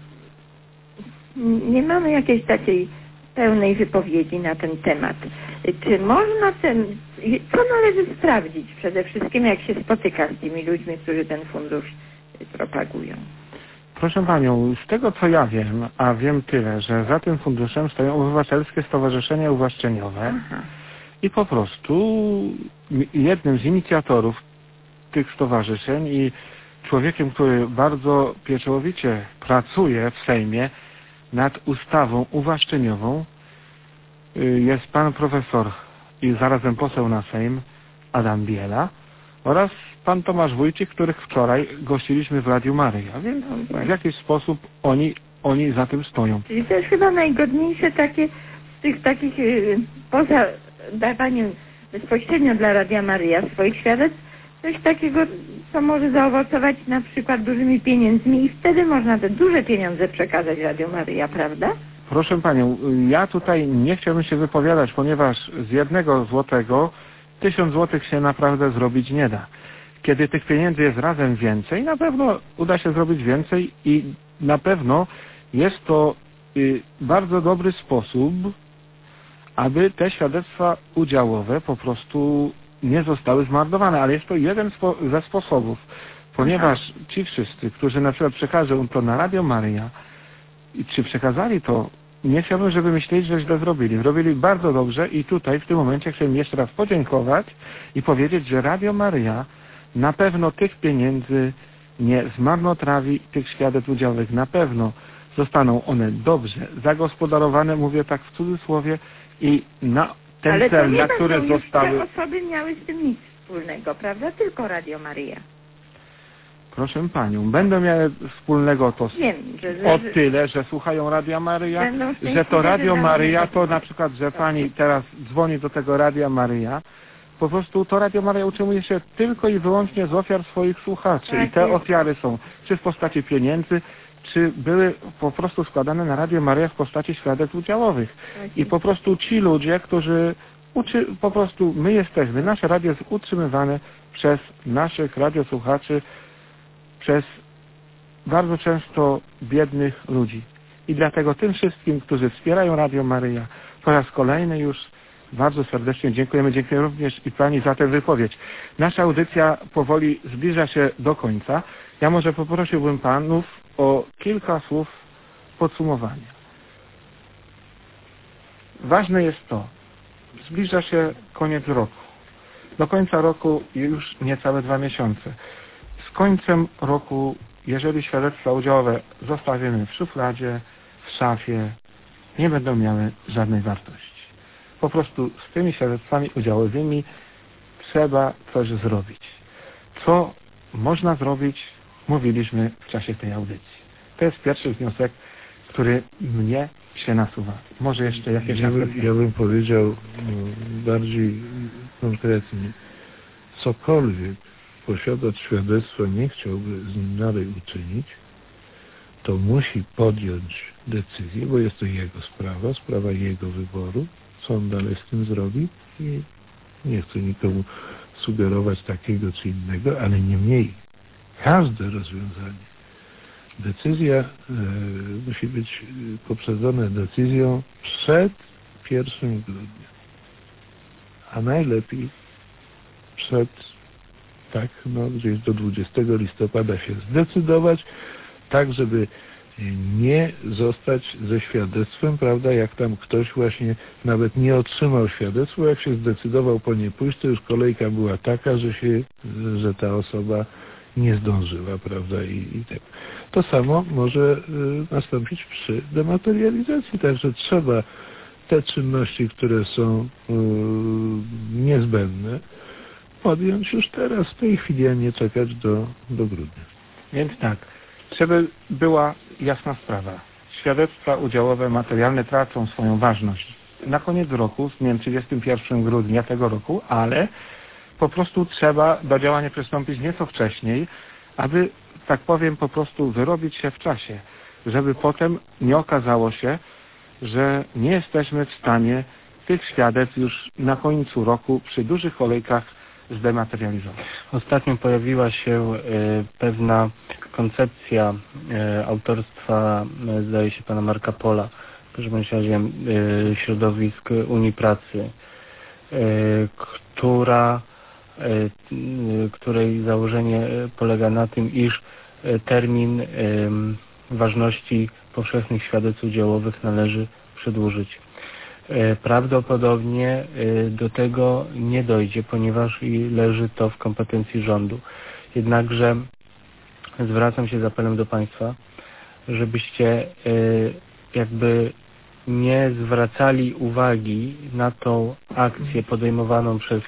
nie mamy jakiejś takiej pełnej wypowiedzi na ten temat. Yy, czy można ten, co należy sprawdzić przede wszystkim, jak się spotyka z tymi ludźmi, którzy ten fundusz propagują? Proszę panią, z tego co ja wiem, a wiem tyle, że za tym funduszem stoją obywatelskie stowarzyszenia uwłaszczeniowe. Aha. I po prostu jednym z inicjatorów tych stowarzyszeń i człowiekiem, który bardzo pieczołowicie pracuje w Sejmie nad ustawą uwłaszczeniową, jest pan profesor i zarazem poseł na Sejm Adam Biela oraz pan Tomasz Wójcik, których wczoraj gościliśmy w Radiu Maryja, więc w jakiś sposób oni, oni za tym stoją. Czyli to jest chyba najgodniejsze takie z tych takich, yy, poza dawaniem bezpośrednio dla Radia Maryja swoich świadectw, coś takiego, co może zaowocować na przykład dużymi pieniędzmi i wtedy można te duże pieniądze przekazać Radiu Maryja, prawda? Proszę panią, ja tutaj nie chciałbym się wypowiadać, ponieważ z jednego złotego tysiąc złotych się naprawdę zrobić nie da. Kiedy tych pieniędzy jest razem więcej, na pewno uda się zrobić więcej i na pewno jest to y, bardzo dobry sposób, aby te świadectwa udziałowe po prostu nie zostały zmarnowane, ale jest to jeden spo, ze sposobów, ponieważ ci wszyscy, którzy na przykład przekażą to na Radio Maryja, czy przekazali to nie chciałbym, żeby myśleli, że źle zrobili. Zrobili bardzo dobrze i tutaj w tym momencie chcę jeszcze raz podziękować i powiedzieć, że Radio Maryja na pewno tych pieniędzy nie zmarnotrawi, tych świadectw udziałowych. Na pewno zostaną one dobrze zagospodarowane, mówię tak w cudzysłowie, i na ten Ale cel, to nie na który będą zostały... już te osoby miały z tym nic wspólnego, prawda? Tylko Radio Maryja. Proszę Panią, będą miały wspólnego to Wiem, że, że, o tyle, że słuchają Radia Maryja, Będą że to Radio że Maryja, będą- to na przykład, że Pani teraz dzwoni do tego Radia Maryja, po prostu to Radio Maryja utrzymuje się tylko i wyłącznie z ofiar swoich słuchaczy. Tak I te jest. ofiary są czy w postaci pieniędzy, czy były po prostu składane na Radio Maryja w postaci świadectw udziałowych. Tak I jest. po prostu ci ludzie, którzy uczy, po prostu my jesteśmy, nasze radio jest utrzymywane przez naszych radiosłuchaczy, przez bardzo często biednych ludzi. I dlatego tym wszystkim, którzy wspierają Radio Maryja, po raz kolejny już bardzo serdecznie dziękujemy. Dziękuję również i Pani za tę wypowiedź. Nasza audycja powoli zbliża się do końca. Ja może poprosiłbym Panów o kilka słów podsumowania. Ważne jest to, zbliża się koniec roku. Do końca roku już niecałe dwa miesiące. Z końcem roku, jeżeli świadectwa udziałowe zostawimy w szufladzie, w szafie, nie będą miały żadnej wartości. Po prostu z tymi świadectwami udziałowymi trzeba coś zrobić. Co można zrobić, mówiliśmy w czasie tej audycji. To jest pierwszy wniosek, który mnie się nasuwa. Może jeszcze jakieś... Ja, by, ja bym powiedział no, bardziej konkretnie. Cokolwiek posiadacz świadectwa nie chciałby z nim dalej uczynić, to musi podjąć decyzję, bo jest to jego sprawa, sprawa jego wyboru, co on dalej z tym zrobi i nie chcę nikomu sugerować takiego czy innego, ale niemniej każde rozwiązanie, decyzja e, musi być poprzedzona decyzją przed pierwszym grudnia, a najlepiej przed tak, no gdzieś do dwudziestego listopada się zdecydować, tak żeby nie zostać ze świadectwem, prawda, jak tam ktoś właśnie nawet nie otrzymał świadectwa, jak się zdecydował po nie pójść, to już kolejka była taka, że się, że ta osoba nie zdążyła, prawda, i, i tak. To samo może y, nastąpić przy dematerializacji, także trzeba te czynności, które są y, niezbędne, podjąć już teraz, w tej chwili, a nie czekać do, do grudnia. Więc tak, żeby była jasna sprawa. Świadectwa udziałowe materialne tracą swoją ważność na koniec roku, z dniem trzydziestego pierwszego grudnia tego roku, ale po prostu trzeba do działania przystąpić nieco wcześniej, aby, tak powiem, po prostu wyrobić się w czasie, żeby potem nie okazało się, że nie jesteśmy w stanie tych świadectw już na końcu roku przy dużych kolejkach zdematerializować. Ostatnio pojawiła się y, pewna koncepcja y, autorstwa, y, zdaje się, pana Marka Pola, w każdym razie y, środowisk Unii Pracy, y, która, y, y, której założenie polega na tym, iż y, termin y, ważności powszechnych świadectw udziałowych należy przedłużyć. Prawdopodobnie do tego nie dojdzie, ponieważ leży to w kompetencji rządu. Jednakże zwracam się z apelem do Państwa, żebyście jakby nie zwracali uwagi na tą akcję podejmowaną przez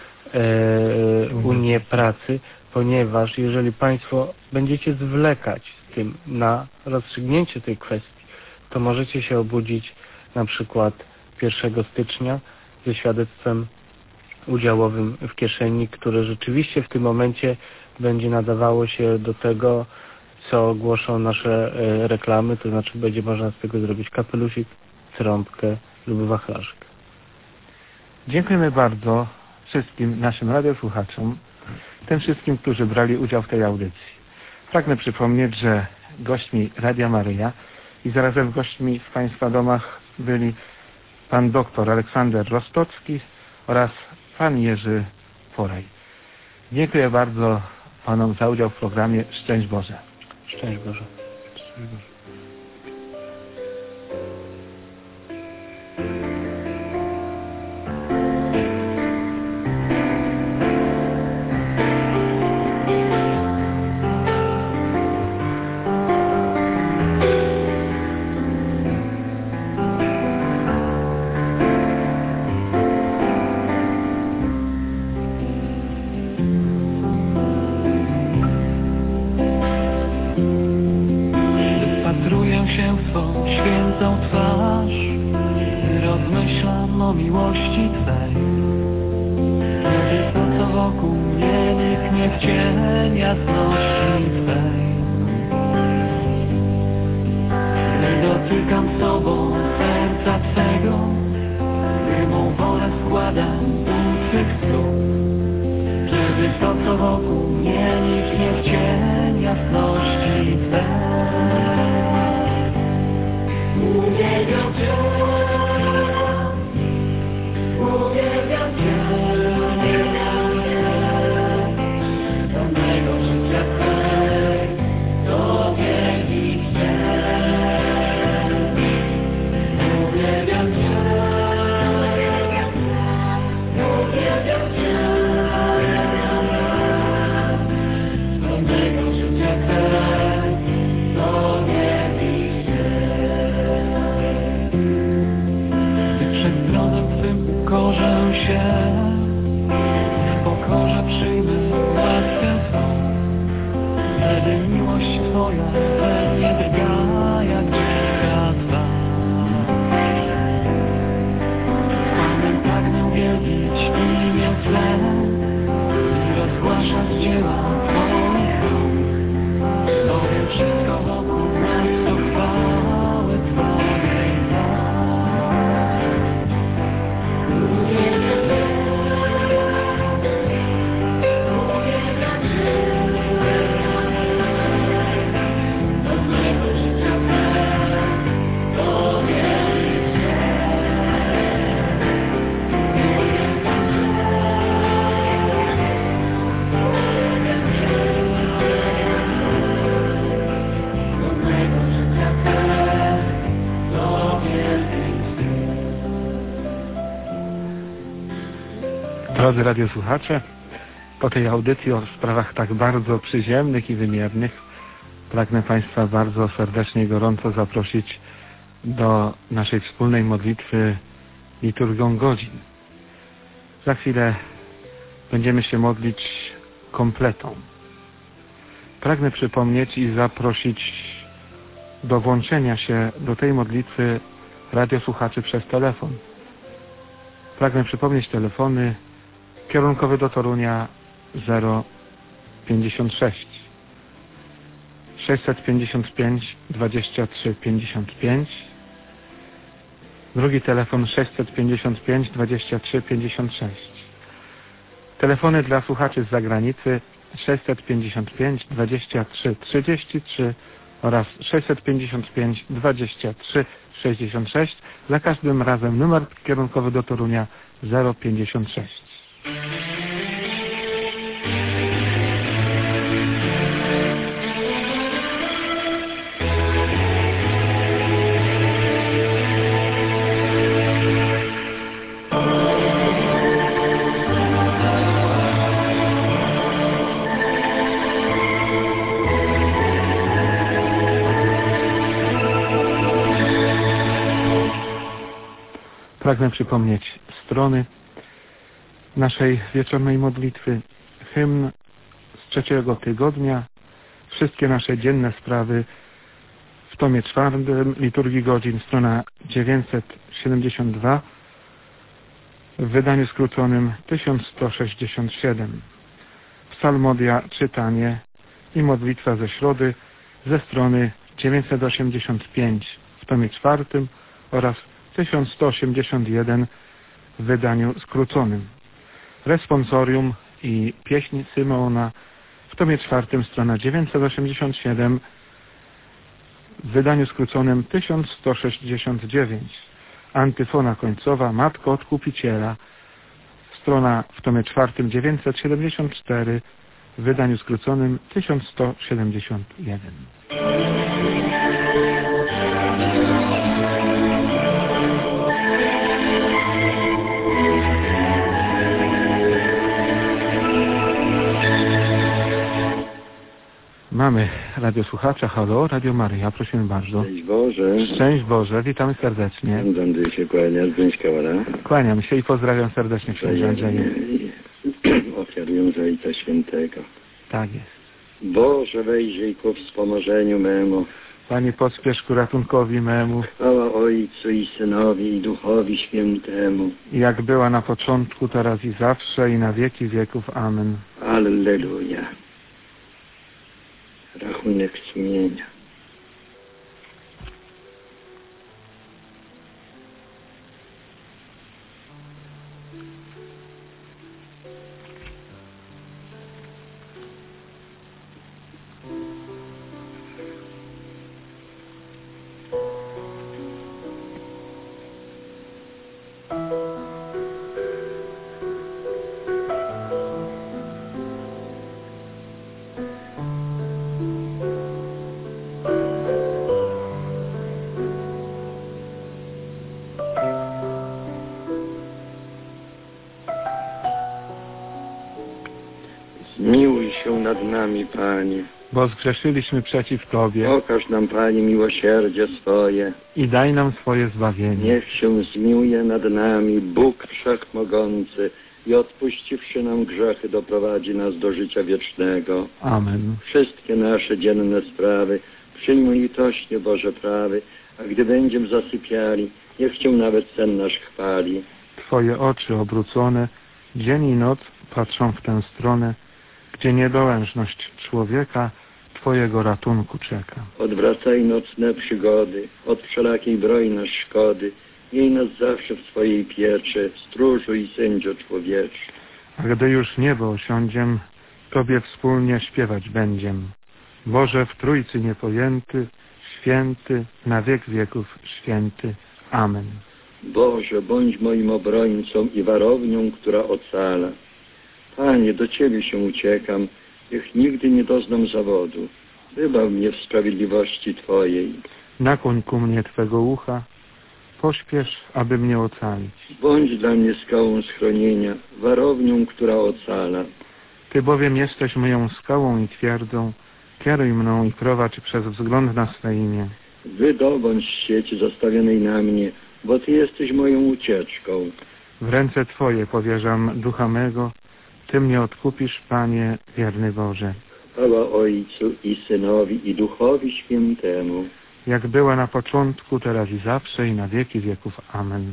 Unię Pracy, ponieważ jeżeli Państwo będziecie zwlekać z tym na rozstrzygnięcie tej kwestii, to możecie się obudzić na przykład pierwszego stycznia ze świadectwem udziałowym w kieszeni, które rzeczywiście w tym momencie będzie nadawało się do tego, co głoszą nasze reklamy, to znaczy będzie można z tego zrobić kapelusik, trąbkę lub wachlarzyk. Dziękujemy bardzo wszystkim naszym radiosłuchaczom, tym wszystkim, którzy brali udział w tej audycji. Pragnę przypomnieć, że gośćmi Radia Maryja i zarazem gośćmi w Państwa domach byli pan doktor Aleksander Rostocki oraz pan Jerzy Poraj. Dziękuję bardzo panom za udział w programie. Szczęść Boże. Szczęść Boże. Szczęść Boże. widzę swą świętą twarz i rozmyślam o miłości Twej. Kiedy to, co wokół mnie niknie w cień jasności Twej. Gdy dotykam sobą serca Twego, gdy mą wolę składam u Twych stóp. Kiedy to, co wokół mnie niknie w cień jasności Twej. Uwielbiam Cię, uwielbiam Cię, uwielbiam Cię, do mego życia Twej, do wielkich Cień. Uwielbiam Cię, uwielbiam Cię, do mego życia Twej, do wielkich Cień. Przed tronem Twym korzę się, w pokorze przyjmę łaskę Twą. Wtedy miłość Twoja we mnie drga jak dzika Twa. Panem pragnę wielbić imię Twe i rozgłaszać dzieła Twoich rąk. Bowiem wszystko wokół nas do chwały Twojej znak. Drodzy radiosłuchacze, po tej audycji o sprawach tak bardzo przyziemnych i wymiernych pragnę Państwa bardzo serdecznie i gorąco zaprosić do naszej wspólnej modlitwy liturgią godzin. Za chwilę będziemy się modlić kompletą. Pragnę przypomnieć i zaprosić do włączenia się do tej modlitwy radiosłuchaczy przez telefon. Pragnę przypomnieć telefony kierunkowy do Torunia zero pięćdziesiąt sześć sześćset pięćdziesiąt pięć dwadzieścia trzy pięćdziesiąt pięć, drugi telefon sześćset pięćdziesiąt pięć dwadzieścia trzy pięćdziesiąt sześć. Telefony dla słuchaczy z zagranicy sześćset pięćdziesiąt pięć dwadzieścia trzy trzydzieści trzy oraz sześćset pięćdziesiąt pięć dwadzieścia trzy sześćdziesiąt sześć. Za każdym razem numer kierunkowy do Torunia zero pięćdziesiąt sześć. Pragnę przypomnieć strony naszej wieczornej modlitwy, hymn z trzeciego tygodnia, wszystkie nasze dzienne sprawy w tomie czwartym liturgii godzin, strona dziewięćset siedemdziesiąt dwa, w wydaniu skróconym tysiąc sto sześćdziesiąt siedem. Psalmodia, czytanie i modlitwa ze środy ze strony dziewięćset osiemdziesiąt pięć w tomie czwartym oraz tysiąc sto osiemdziesiąt jeden w wydaniu skróconym. Responsorium i pieśń Symeona w tomie czwartym, strona dziewięćset osiemdziesiąt siedem w wydaniu skróconym tysiąc sto sześćdziesiąt dziewięć. Antyfona końcowa Matko Odkupiciela, strona w tomie czwartym dziewięćset siedemdziesiąt cztery w wydaniu skróconym tysiąc sto siedemdziesiąt jeden. Mamy radiosłuchacza. Halo, Radio Maryja, prosimy bardzo. Szczęść Boże. Szczęść Boże, witamy serdecznie. Andrzej się kłania z Gdyńska-Wola. Kłaniam się i pozdrawiam serdecznie księdza Andrzeja. Ofiaruję za Ojca Świętego. Tak jest. Boże, wejrzyj ku wspomożeniu memu. Panie, pospiesz ku ratunkowi memu. Chwała Ojcu i Synowi i Duchowi Świętemu. Jak była na początku, teraz i zawsze, i na wieki wieków. Amen. Alleluja. Rachunek sumienia. Zmiłuj się nad nami, Panie. Bo zgrzeszyliśmy przeciw Tobie. Okaż nam, Panie, miłosierdzie swoje. I daj nam swoje zbawienie. Niech się zmiłuje nad nami Bóg Wszechmogący i odpuściwszy nam grzechy, doprowadzi nas do życia wiecznego. Amen. Wszystkie nasze dzienne sprawy przyjmuj litośnie, Boże prawy, a gdy będziemy zasypiali, niech Cię nawet sen nasz chwali. Twoje oczy obrócone, dzień i noc patrzą w tę stronę, gdzie niedołężność człowieka Twojego ratunku czeka. Odwracaj nocne przygody, od wszelakiej broi nas szkody. Miej nas zawsze w swojej pieczy, stróżu i sędzio człowieczy. A gdy już niebo osiądziem, Tobie wspólnie śpiewać będziem. Boże w Trójcy niepojęty, święty, na wiek wieków święty. Amen. Boże, bądź moim obrońcą i warownią, która ocala. Panie, do Ciebie się uciekam, niech nigdy nie doznam zawodu. Wybaw mnie w sprawiedliwości Twojej. Nakłoń ku mnie Twego ucha, pośpiesz, aby mnie ocalić. Bądź dla mnie skałą schronienia, warownią, która ocala. Ty bowiem jesteś moją skałą i twierdzą, kieruj mną i prowadź przez wzgląd na swe imię. Wydobądź sieci zostawionej na mnie, bo Ty jesteś moją ucieczką. W ręce Twoje powierzam ducha mego, Ty mnie odkupisz, Panie, wierny Boże. Chwała Ojcu i Synowi i Duchowi Świętemu. Jak była na początku, teraz i zawsze, i na wieki wieków. Amen.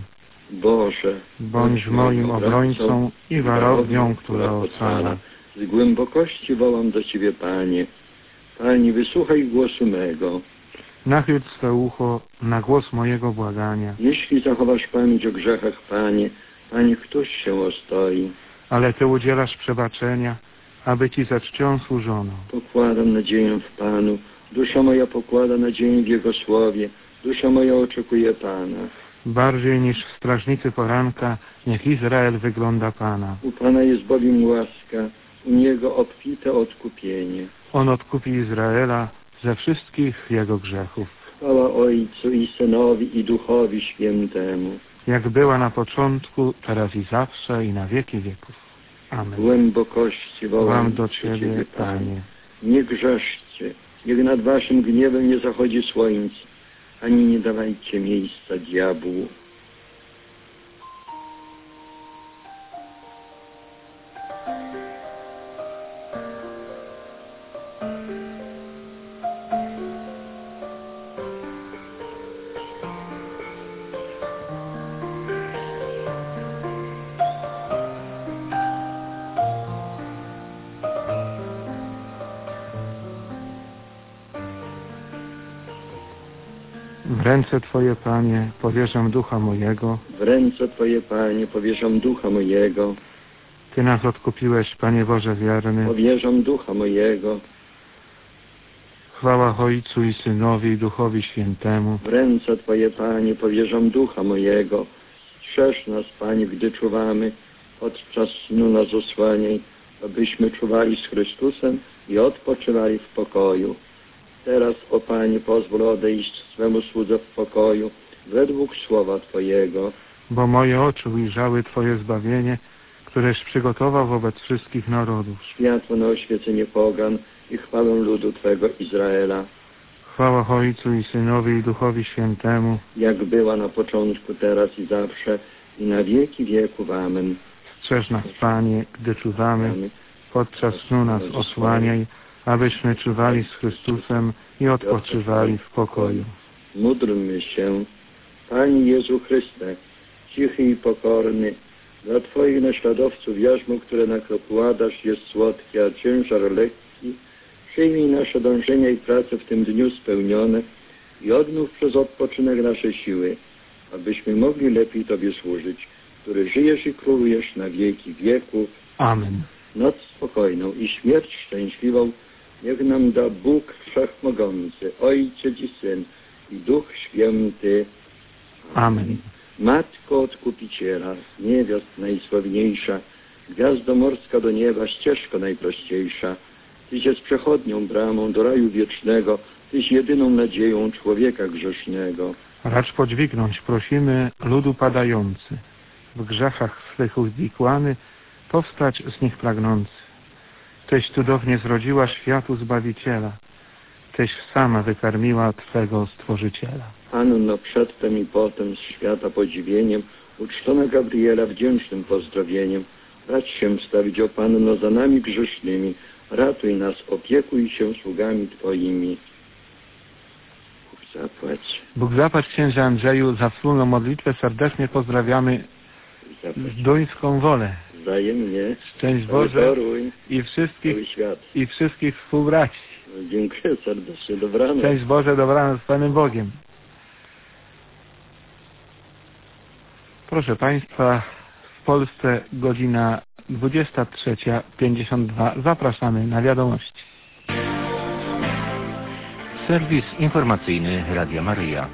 Boże, bądź moim obrońcą i warownią, która ocala. Z głębokości wołam do Ciebie, Panie. Panie, wysłuchaj głosu mego. Nachyl swe ucho na głos mojego błagania. Jeśli zachowasz pamięć o grzechach, Panie, Panie, któż się ostoi? Ale Ty udzielasz przebaczenia, aby Ci ze czcią służono. Pokładam nadzieję w Panu. Dusza moja pokłada nadzieję w Jego słowie. Dusza moja oczekuje Pana. Bardziej niż strażnicy poranka, niech Izrael wygląda Pana. U Pana jest bowiem łaska, u Niego obfite odkupienie. On odkupi Izraela ze wszystkich jego grzechów. Chwała Ojcu i Synowi i Duchowi Świętemu. Jak była na początku, teraz i zawsze, i na wieki wieków. Amen. Głębokości wołam do Ciebie, Ciebie Panie. Nie grzeszcie, niech nad Waszym gniewem nie zachodzi słońce, ani nie dawajcie miejsca diabłu. W ręce Twoje, Panie, powierzam ducha mojego. W ręce Twoje, Panie, powierzam ducha mojego. Ty nas odkupiłeś, Panie Boże wierny. Powierzam ducha mojego. Chwała Ojcu i Synowi i Duchowi Świętemu. W ręce Twoje, Panie, powierzam ducha mojego. Strzeż nas, Panie, gdy czuwamy, podczas snu nas osłaniaj, abyśmy czuwali z Chrystusem i odpoczywali w pokoju. Teraz, o Panie, pozwól odejść swemu słudze w pokoju, według słowa Twojego. Bo moje oczy ujrzały Twoje zbawienie, któreś przygotował wobec wszystkich narodów. Światło na oświecenie pogan i chwałę ludu Twego Izraela. Chwała Ojcu i Synowi i Duchowi Świętemu. Jak była na początku, teraz i zawsze, i na wieki wieków. Amen. Strzeż nas, Panie, gdy czuwamy, podczas snu nas osłaniaj, abyśmy czuwali z Chrystusem i odpoczywali w pokoju. Módlmy się. Panie Jezu Chryste, cichy i pokorny, dla Twoich naśladowców jarzmo, które nakładasz, jest słodkie, a ciężar lekki. Przyjmij nasze dążenia i prace w tym dniu spełnione i odnów przez odpoczynek nasze siły, abyśmy mogli lepiej Tobie służyć, który żyjesz i królujesz na wieki wieków. Amen. Noc spokojną i śmierć szczęśliwą niech nam da Bóg Wszechmogący, Ojciec i Syn i Duch Święty. Amen. Matko Odkupiciela, niewiast najsławniejsza, gwiazdo morska do nieba, ścieżko najprościejsza, Tyś jest przechodnią bramą do raju wiecznego, Tyś jedyną nadzieją człowieka grzesznego. Racz podźwignąć, prosimy, ludu padający, w grzechach swych uwikłany, powstać z nich pragnący. Tyś cudownie zrodziła światu Zbawiciela, Tyś sama wykarmiła Twego Stworzyciela. Panno przedtem i potem z świata podziwieniem, uczczona Gabriela wdzięcznym pozdrowieniem, racz się wstawić, o Panno, za nami grzesznymi, ratuj nas, opiekuj się sługami Twoimi. Bóg zapłać. Bóg zapłać, księże Andrzeju, za wspólną modlitwę serdecznie pozdrawiamy duńską wolę. Wzajemnie. Szczęść Boże i wszystkich, i wszystkich współbraci. Dziękuję serdecznie, dobranoc. Szczęść Boże, dobranoc z Panem Bogiem. Proszę Państwa, w Polsce godzina dwudziesta trzecia pięćdziesiąt dwa. Zapraszamy na wiadomości. Serwis informacyjny Radia Maryja.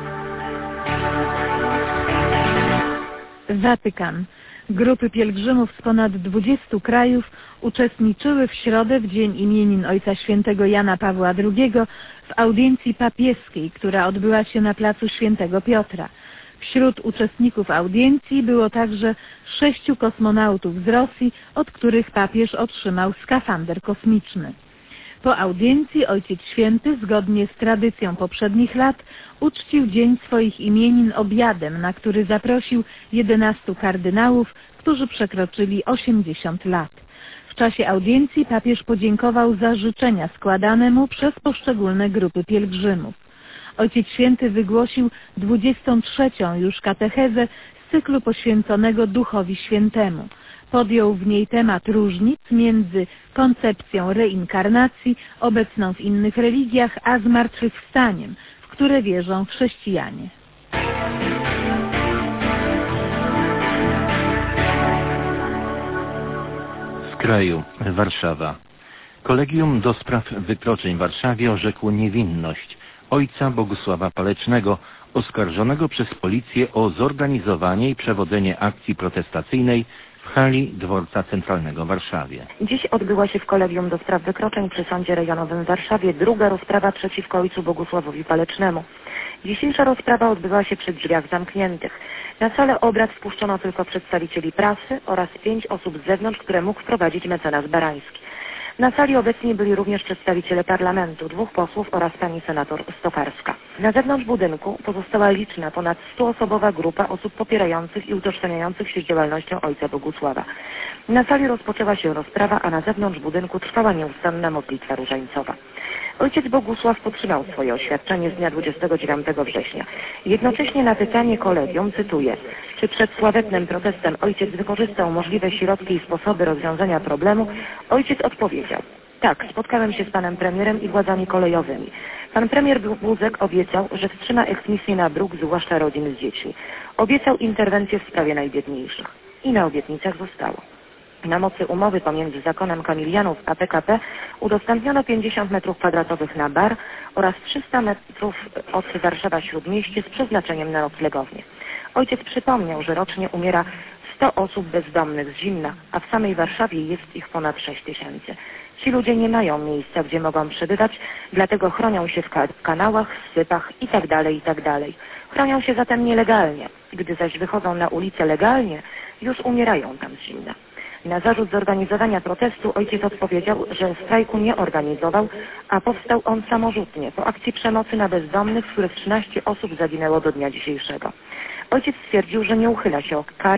Watykan. Grupy pielgrzymów z ponad dwudziestu krajów uczestniczyły w środę w Dzień Imienin Ojca Świętego Jana Pawła drugiego w audiencji papieskiej, która odbyła się na placu Świętego Piotra. Wśród uczestników audiencji było także sześciu kosmonautów z Rosji, od których papież otrzymał skafander kosmiczny. Po audiencji Ojciec Święty, zgodnie z tradycją poprzednich lat, uczcił dzień swoich imienin obiadem, na który zaprosił jedenastu kardynałów, którzy przekroczyli osiemdziesiąt lat. W czasie audiencji papież podziękował za życzenia składane mu przez poszczególne grupy pielgrzymów. Ojciec Święty wygłosił dwudziestą trzecią już katechezę z cyklu poświęconego Duchowi Świętemu. Podjął w niej temat różnic między koncepcją reinkarnacji, obecną w innych religiach, a zmartwychwstaniem, w które wierzą chrześcijanie. Z kraju Warszawa. Kolegium do spraw wykroczeń w Warszawie orzekło niewinność ojca Bogusława Palecznego, oskarżonego przez policję o zorganizowanie i przewodzenie akcji protestacyjnej w hali Dworca Centralnego w Warszawie. Dziś odbyła się w Kolegium do spraw wykroczeń przy Sądzie Rejonowym w Warszawie druga rozprawa przeciwko ojcu Bogusławowi Palecznemu. Dzisiejsza rozprawa odbywa się przy drzwiach zamkniętych. Na salę obrad wpuszczono tylko przedstawicieli prasy oraz pięć osób z zewnątrz, które mógł wprowadzić mecenas Barański. Na sali obecni byli również przedstawiciele parlamentu, dwóch posłów oraz pani senator Stokarska. Na zewnątrz budynku pozostała liczna, ponad stuosobowa grupa osób popierających i utożsamiających się z działalnością ojca Bogusława. Na sali rozpoczęła się rozprawa, a na zewnątrz budynku trwała nieustanna modlitwa różańcowa. Ojciec Bogusław podtrzymał swoje oświadczenie z dnia dwudziestego dziewiątego września. Jednocześnie na pytanie kolegium, cytuję, czy przed sławetnym protestem ojciec wykorzystał możliwe środki i sposoby rozwiązania problemu, ojciec odpowiedział: tak, spotkałem się z panem premierem i władzami kolejowymi. Pan premier Buzek obiecał, że wstrzyma eksmisję na bruk, zwłaszcza rodzin z dziećmi. Obiecał interwencję w sprawie najbiedniejszych. I na obietnicach zostało. Na mocy umowy pomiędzy zakonem Kamilianów a P K P udostępniono pięćdziesiąt metrów kwadratowych na bar oraz trzysta metrów od Warszawa Śródmieście z przeznaczeniem na noclegownię. Ojciec przypomniał, że rocznie umiera sto osób bezdomnych z zimna, a w samej Warszawie jest ich ponad sześć tysięcy. Ci ludzie nie mają miejsca, gdzie mogą przebywać, dlatego chronią się w kanałach, sypach itd., itd. Chronią się zatem nielegalnie. Gdy zaś wychodzą na ulicę legalnie, już umierają tam z zimna. Na zarzut zorganizowania protestu ojciec odpowiedział, że strajku nie organizował, a powstał on samorzutnie po akcji przemocy na bezdomnych, z których trzynaście osób zaginęło do dnia dzisiejszego. Ojciec stwierdził, że nie uchyla się od kary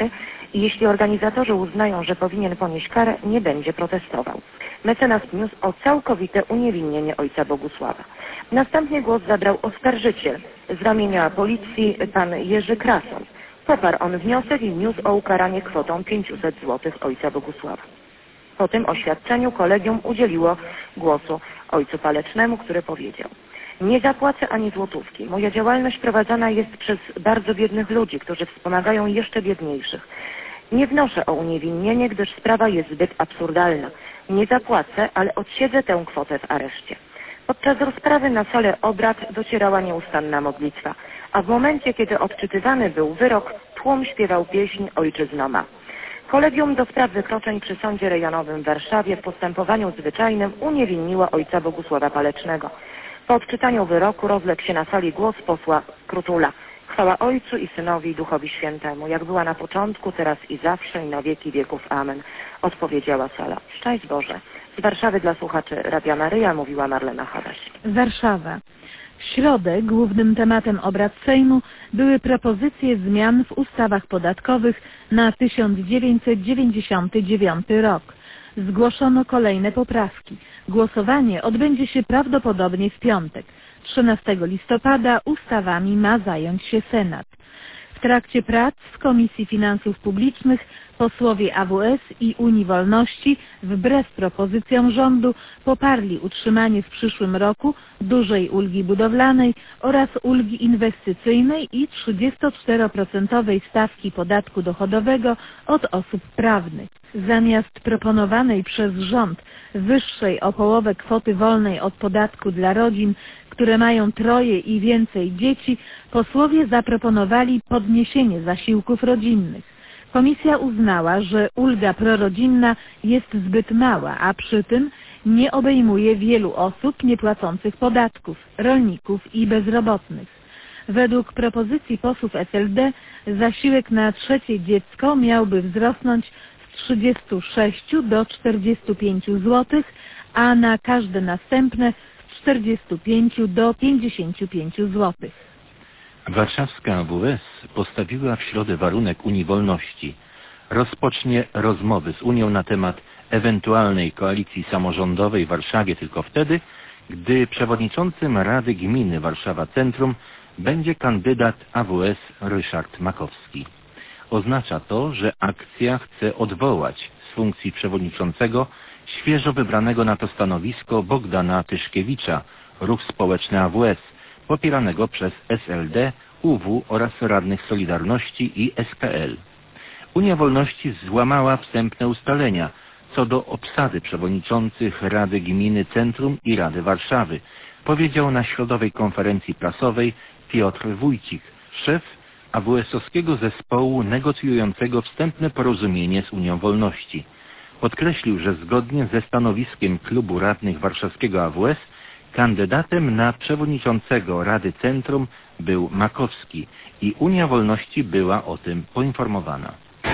i jeśli organizatorzy uznają, że powinien ponieść karę, nie będzie protestował. Mecenas wniósł o całkowite uniewinnienie ojca Bogusława. Następnie głos zabrał oskarżyciel z ramienia policji, pan Jerzy Krason. Poparł on wniosek i wniósł o ukaranie kwotą pięćset złotych ojca Bogusława. Po tym oświadczeniu kolegium udzieliło głosu ojcu Palecznemu, który powiedział: nie zapłacę ani złotówki. Moja działalność prowadzona jest przez bardzo biednych ludzi, którzy wspomagają jeszcze biedniejszych. Nie wnoszę o uniewinnienie, gdyż sprawa jest zbyt absurdalna. Nie zapłacę, ale odsiedzę tę kwotę w areszcie. Podczas rozprawy na salę obrad docierała nieustanna modlitwa, a w momencie, kiedy odczytywany był wyrok, tłum śpiewał pieśń Ojczyzno ma. Kolegium do spraw wykroczeń przy Sądzie Rejonowym w Warszawie w postępowaniu zwyczajnym uniewinniło ojca Bogusława Palecznego. Po odczytaniu wyroku rozległ się na sali głos posła Krutula. Chwała Ojcu i Synowi i Duchowi Świętemu, jak była na początku, teraz i zawsze, i na wieki wieków. Amen. Odpowiedziała sala. Szczęść Boże. Z Warszawy dla słuchaczy Radia Maryja mówiła Marlena Hadaś. Warszawa. W środę głównym tematem obrad Sejmu były propozycje zmian w ustawach podatkowych na tysiąc dziewięćset dziewięćdziesiąty dziewiąty rok. Zgłoszono kolejne poprawki. Głosowanie odbędzie się prawdopodobnie w piątek. trzynastego listopada ustawami ma zająć się Senat. W trakcie prac w Komisji Finansów Publicznych posłowie A W S i Unii Wolności, wbrew propozycjom rządu, poparli utrzymanie w przyszłym roku dużej ulgi budowlanej oraz ulgi inwestycyjnej i trzydziestoczteroprocentowej stawki podatku dochodowego od osób prawnych. Zamiast proponowanej przez rząd wyższej o połowę kwoty wolnej od podatku dla rodzin, które mają troje i więcej dzieci, posłowie zaproponowali podniesienie zasiłków rodzinnych. Komisja uznała, że ulga prorodzinna jest zbyt mała, a przy tym nie obejmuje wielu osób niepłacących podatków, rolników i bezrobotnych. Według propozycji posłów S L D zasiłek na trzecie dziecko miałby wzrosnąć z trzydziestu sześciu do czterdziestu pięciu złotych, a na każde następne z czterdziestu pięciu do pięćdziesięciu pięciu złotych. Warszawska A W S postawiła w środę warunek Unii Wolności. Rozpocznie rozmowy z Unią na temat ewentualnej koalicji samorządowej w Warszawie tylko wtedy, gdy przewodniczącym Rady Gminy Warszawa Centrum będzie kandydat A W S Ryszard Makowski. Oznacza to, że akcja chce odwołać z funkcji przewodniczącego świeżo wybranego na to stanowisko Bogdana Tyszkiewicza, Ruch Społeczny A W S, popieranego przez S L D, U W oraz radnych Solidarności i S P L. Unia Wolności złamała wstępne ustalenia co do obsady przewodniczących Rady Gminy Centrum i Rady Warszawy, powiedział na środowej konferencji prasowej Piotr Wójcik, szef A W S-owskiego zespołu negocjującego wstępne porozumienie z Unią Wolności. Podkreślił, że zgodnie ze stanowiskiem klubu radnych warszawskiego A W S kandydatem na przewodniczącego Rady Centrum był Makowski i Unia Wolności była o tym poinformowana.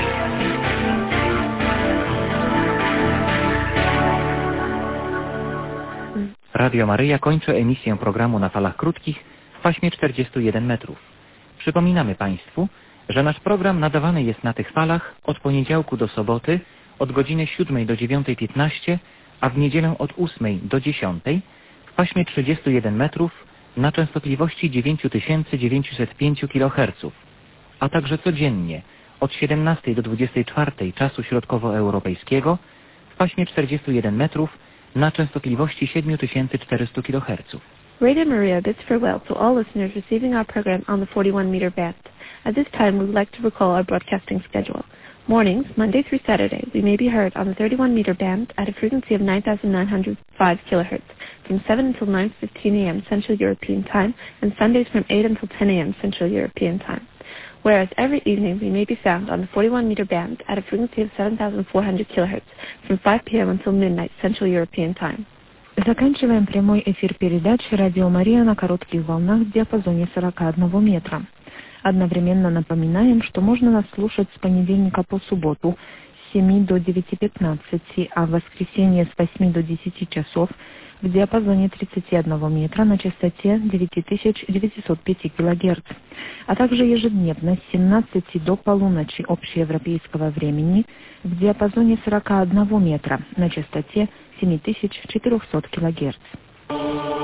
Radio Maryja kończy emisję programu na falach krótkich w paśmie czterdziestu jeden metrów. Przypominamy Państwu, że nasz program nadawany jest na tych falach od poniedziałku do soboty od godziny siódmej do dziewiątej piętnaście, a w niedzielę od ósmej do dziesiątej w paśmie trzydziestu jeden metrów na częstotliwości dziewięć tysięcy dziewięćset pięć kiloherców, a także codziennie od siedemnastej do dwudziestej czwartej czasu środkowoeuropejskiego w paśmie czterdziestu jeden metrów na częstotliwości siedem tysięcy czterysta kiloherców. Radio Maria bids farewell to all listeners receiving our program on the forty-one meter band. At this time, we would like to recall our broadcasting schedule. Mornings, Monday through Saturday, we may be heard on the thirty-one meter band at a frequency of nine thousand nine hundred five kilohertz from seven until nine fifteen a m Central European Time, and Sundays from eight until ten a m Central European Time. Whereas every evening we may be found on the forty-one meter band at a frequency of seven thousand four hundred kilohertz from five p m until midnight Central European Time. Заканчиваем прямой эфир передачи «Радио Мария» на коротких волнах в диапазоне сорок один метра. Одновременно напоминаем, что можно нас слушать с понедельника по субботу с семи до девяти пятнадцати, а в воскресенье с восьми до десяти часов в диапазоне тридцати одного метра на частоте девять тысяч девятьсот пять килогерц, а также ежедневно с семнадцати до полуночи общеевропейского времени в диапазоне сорока одного метра на частоте семь тысяч четырехсот килогерц.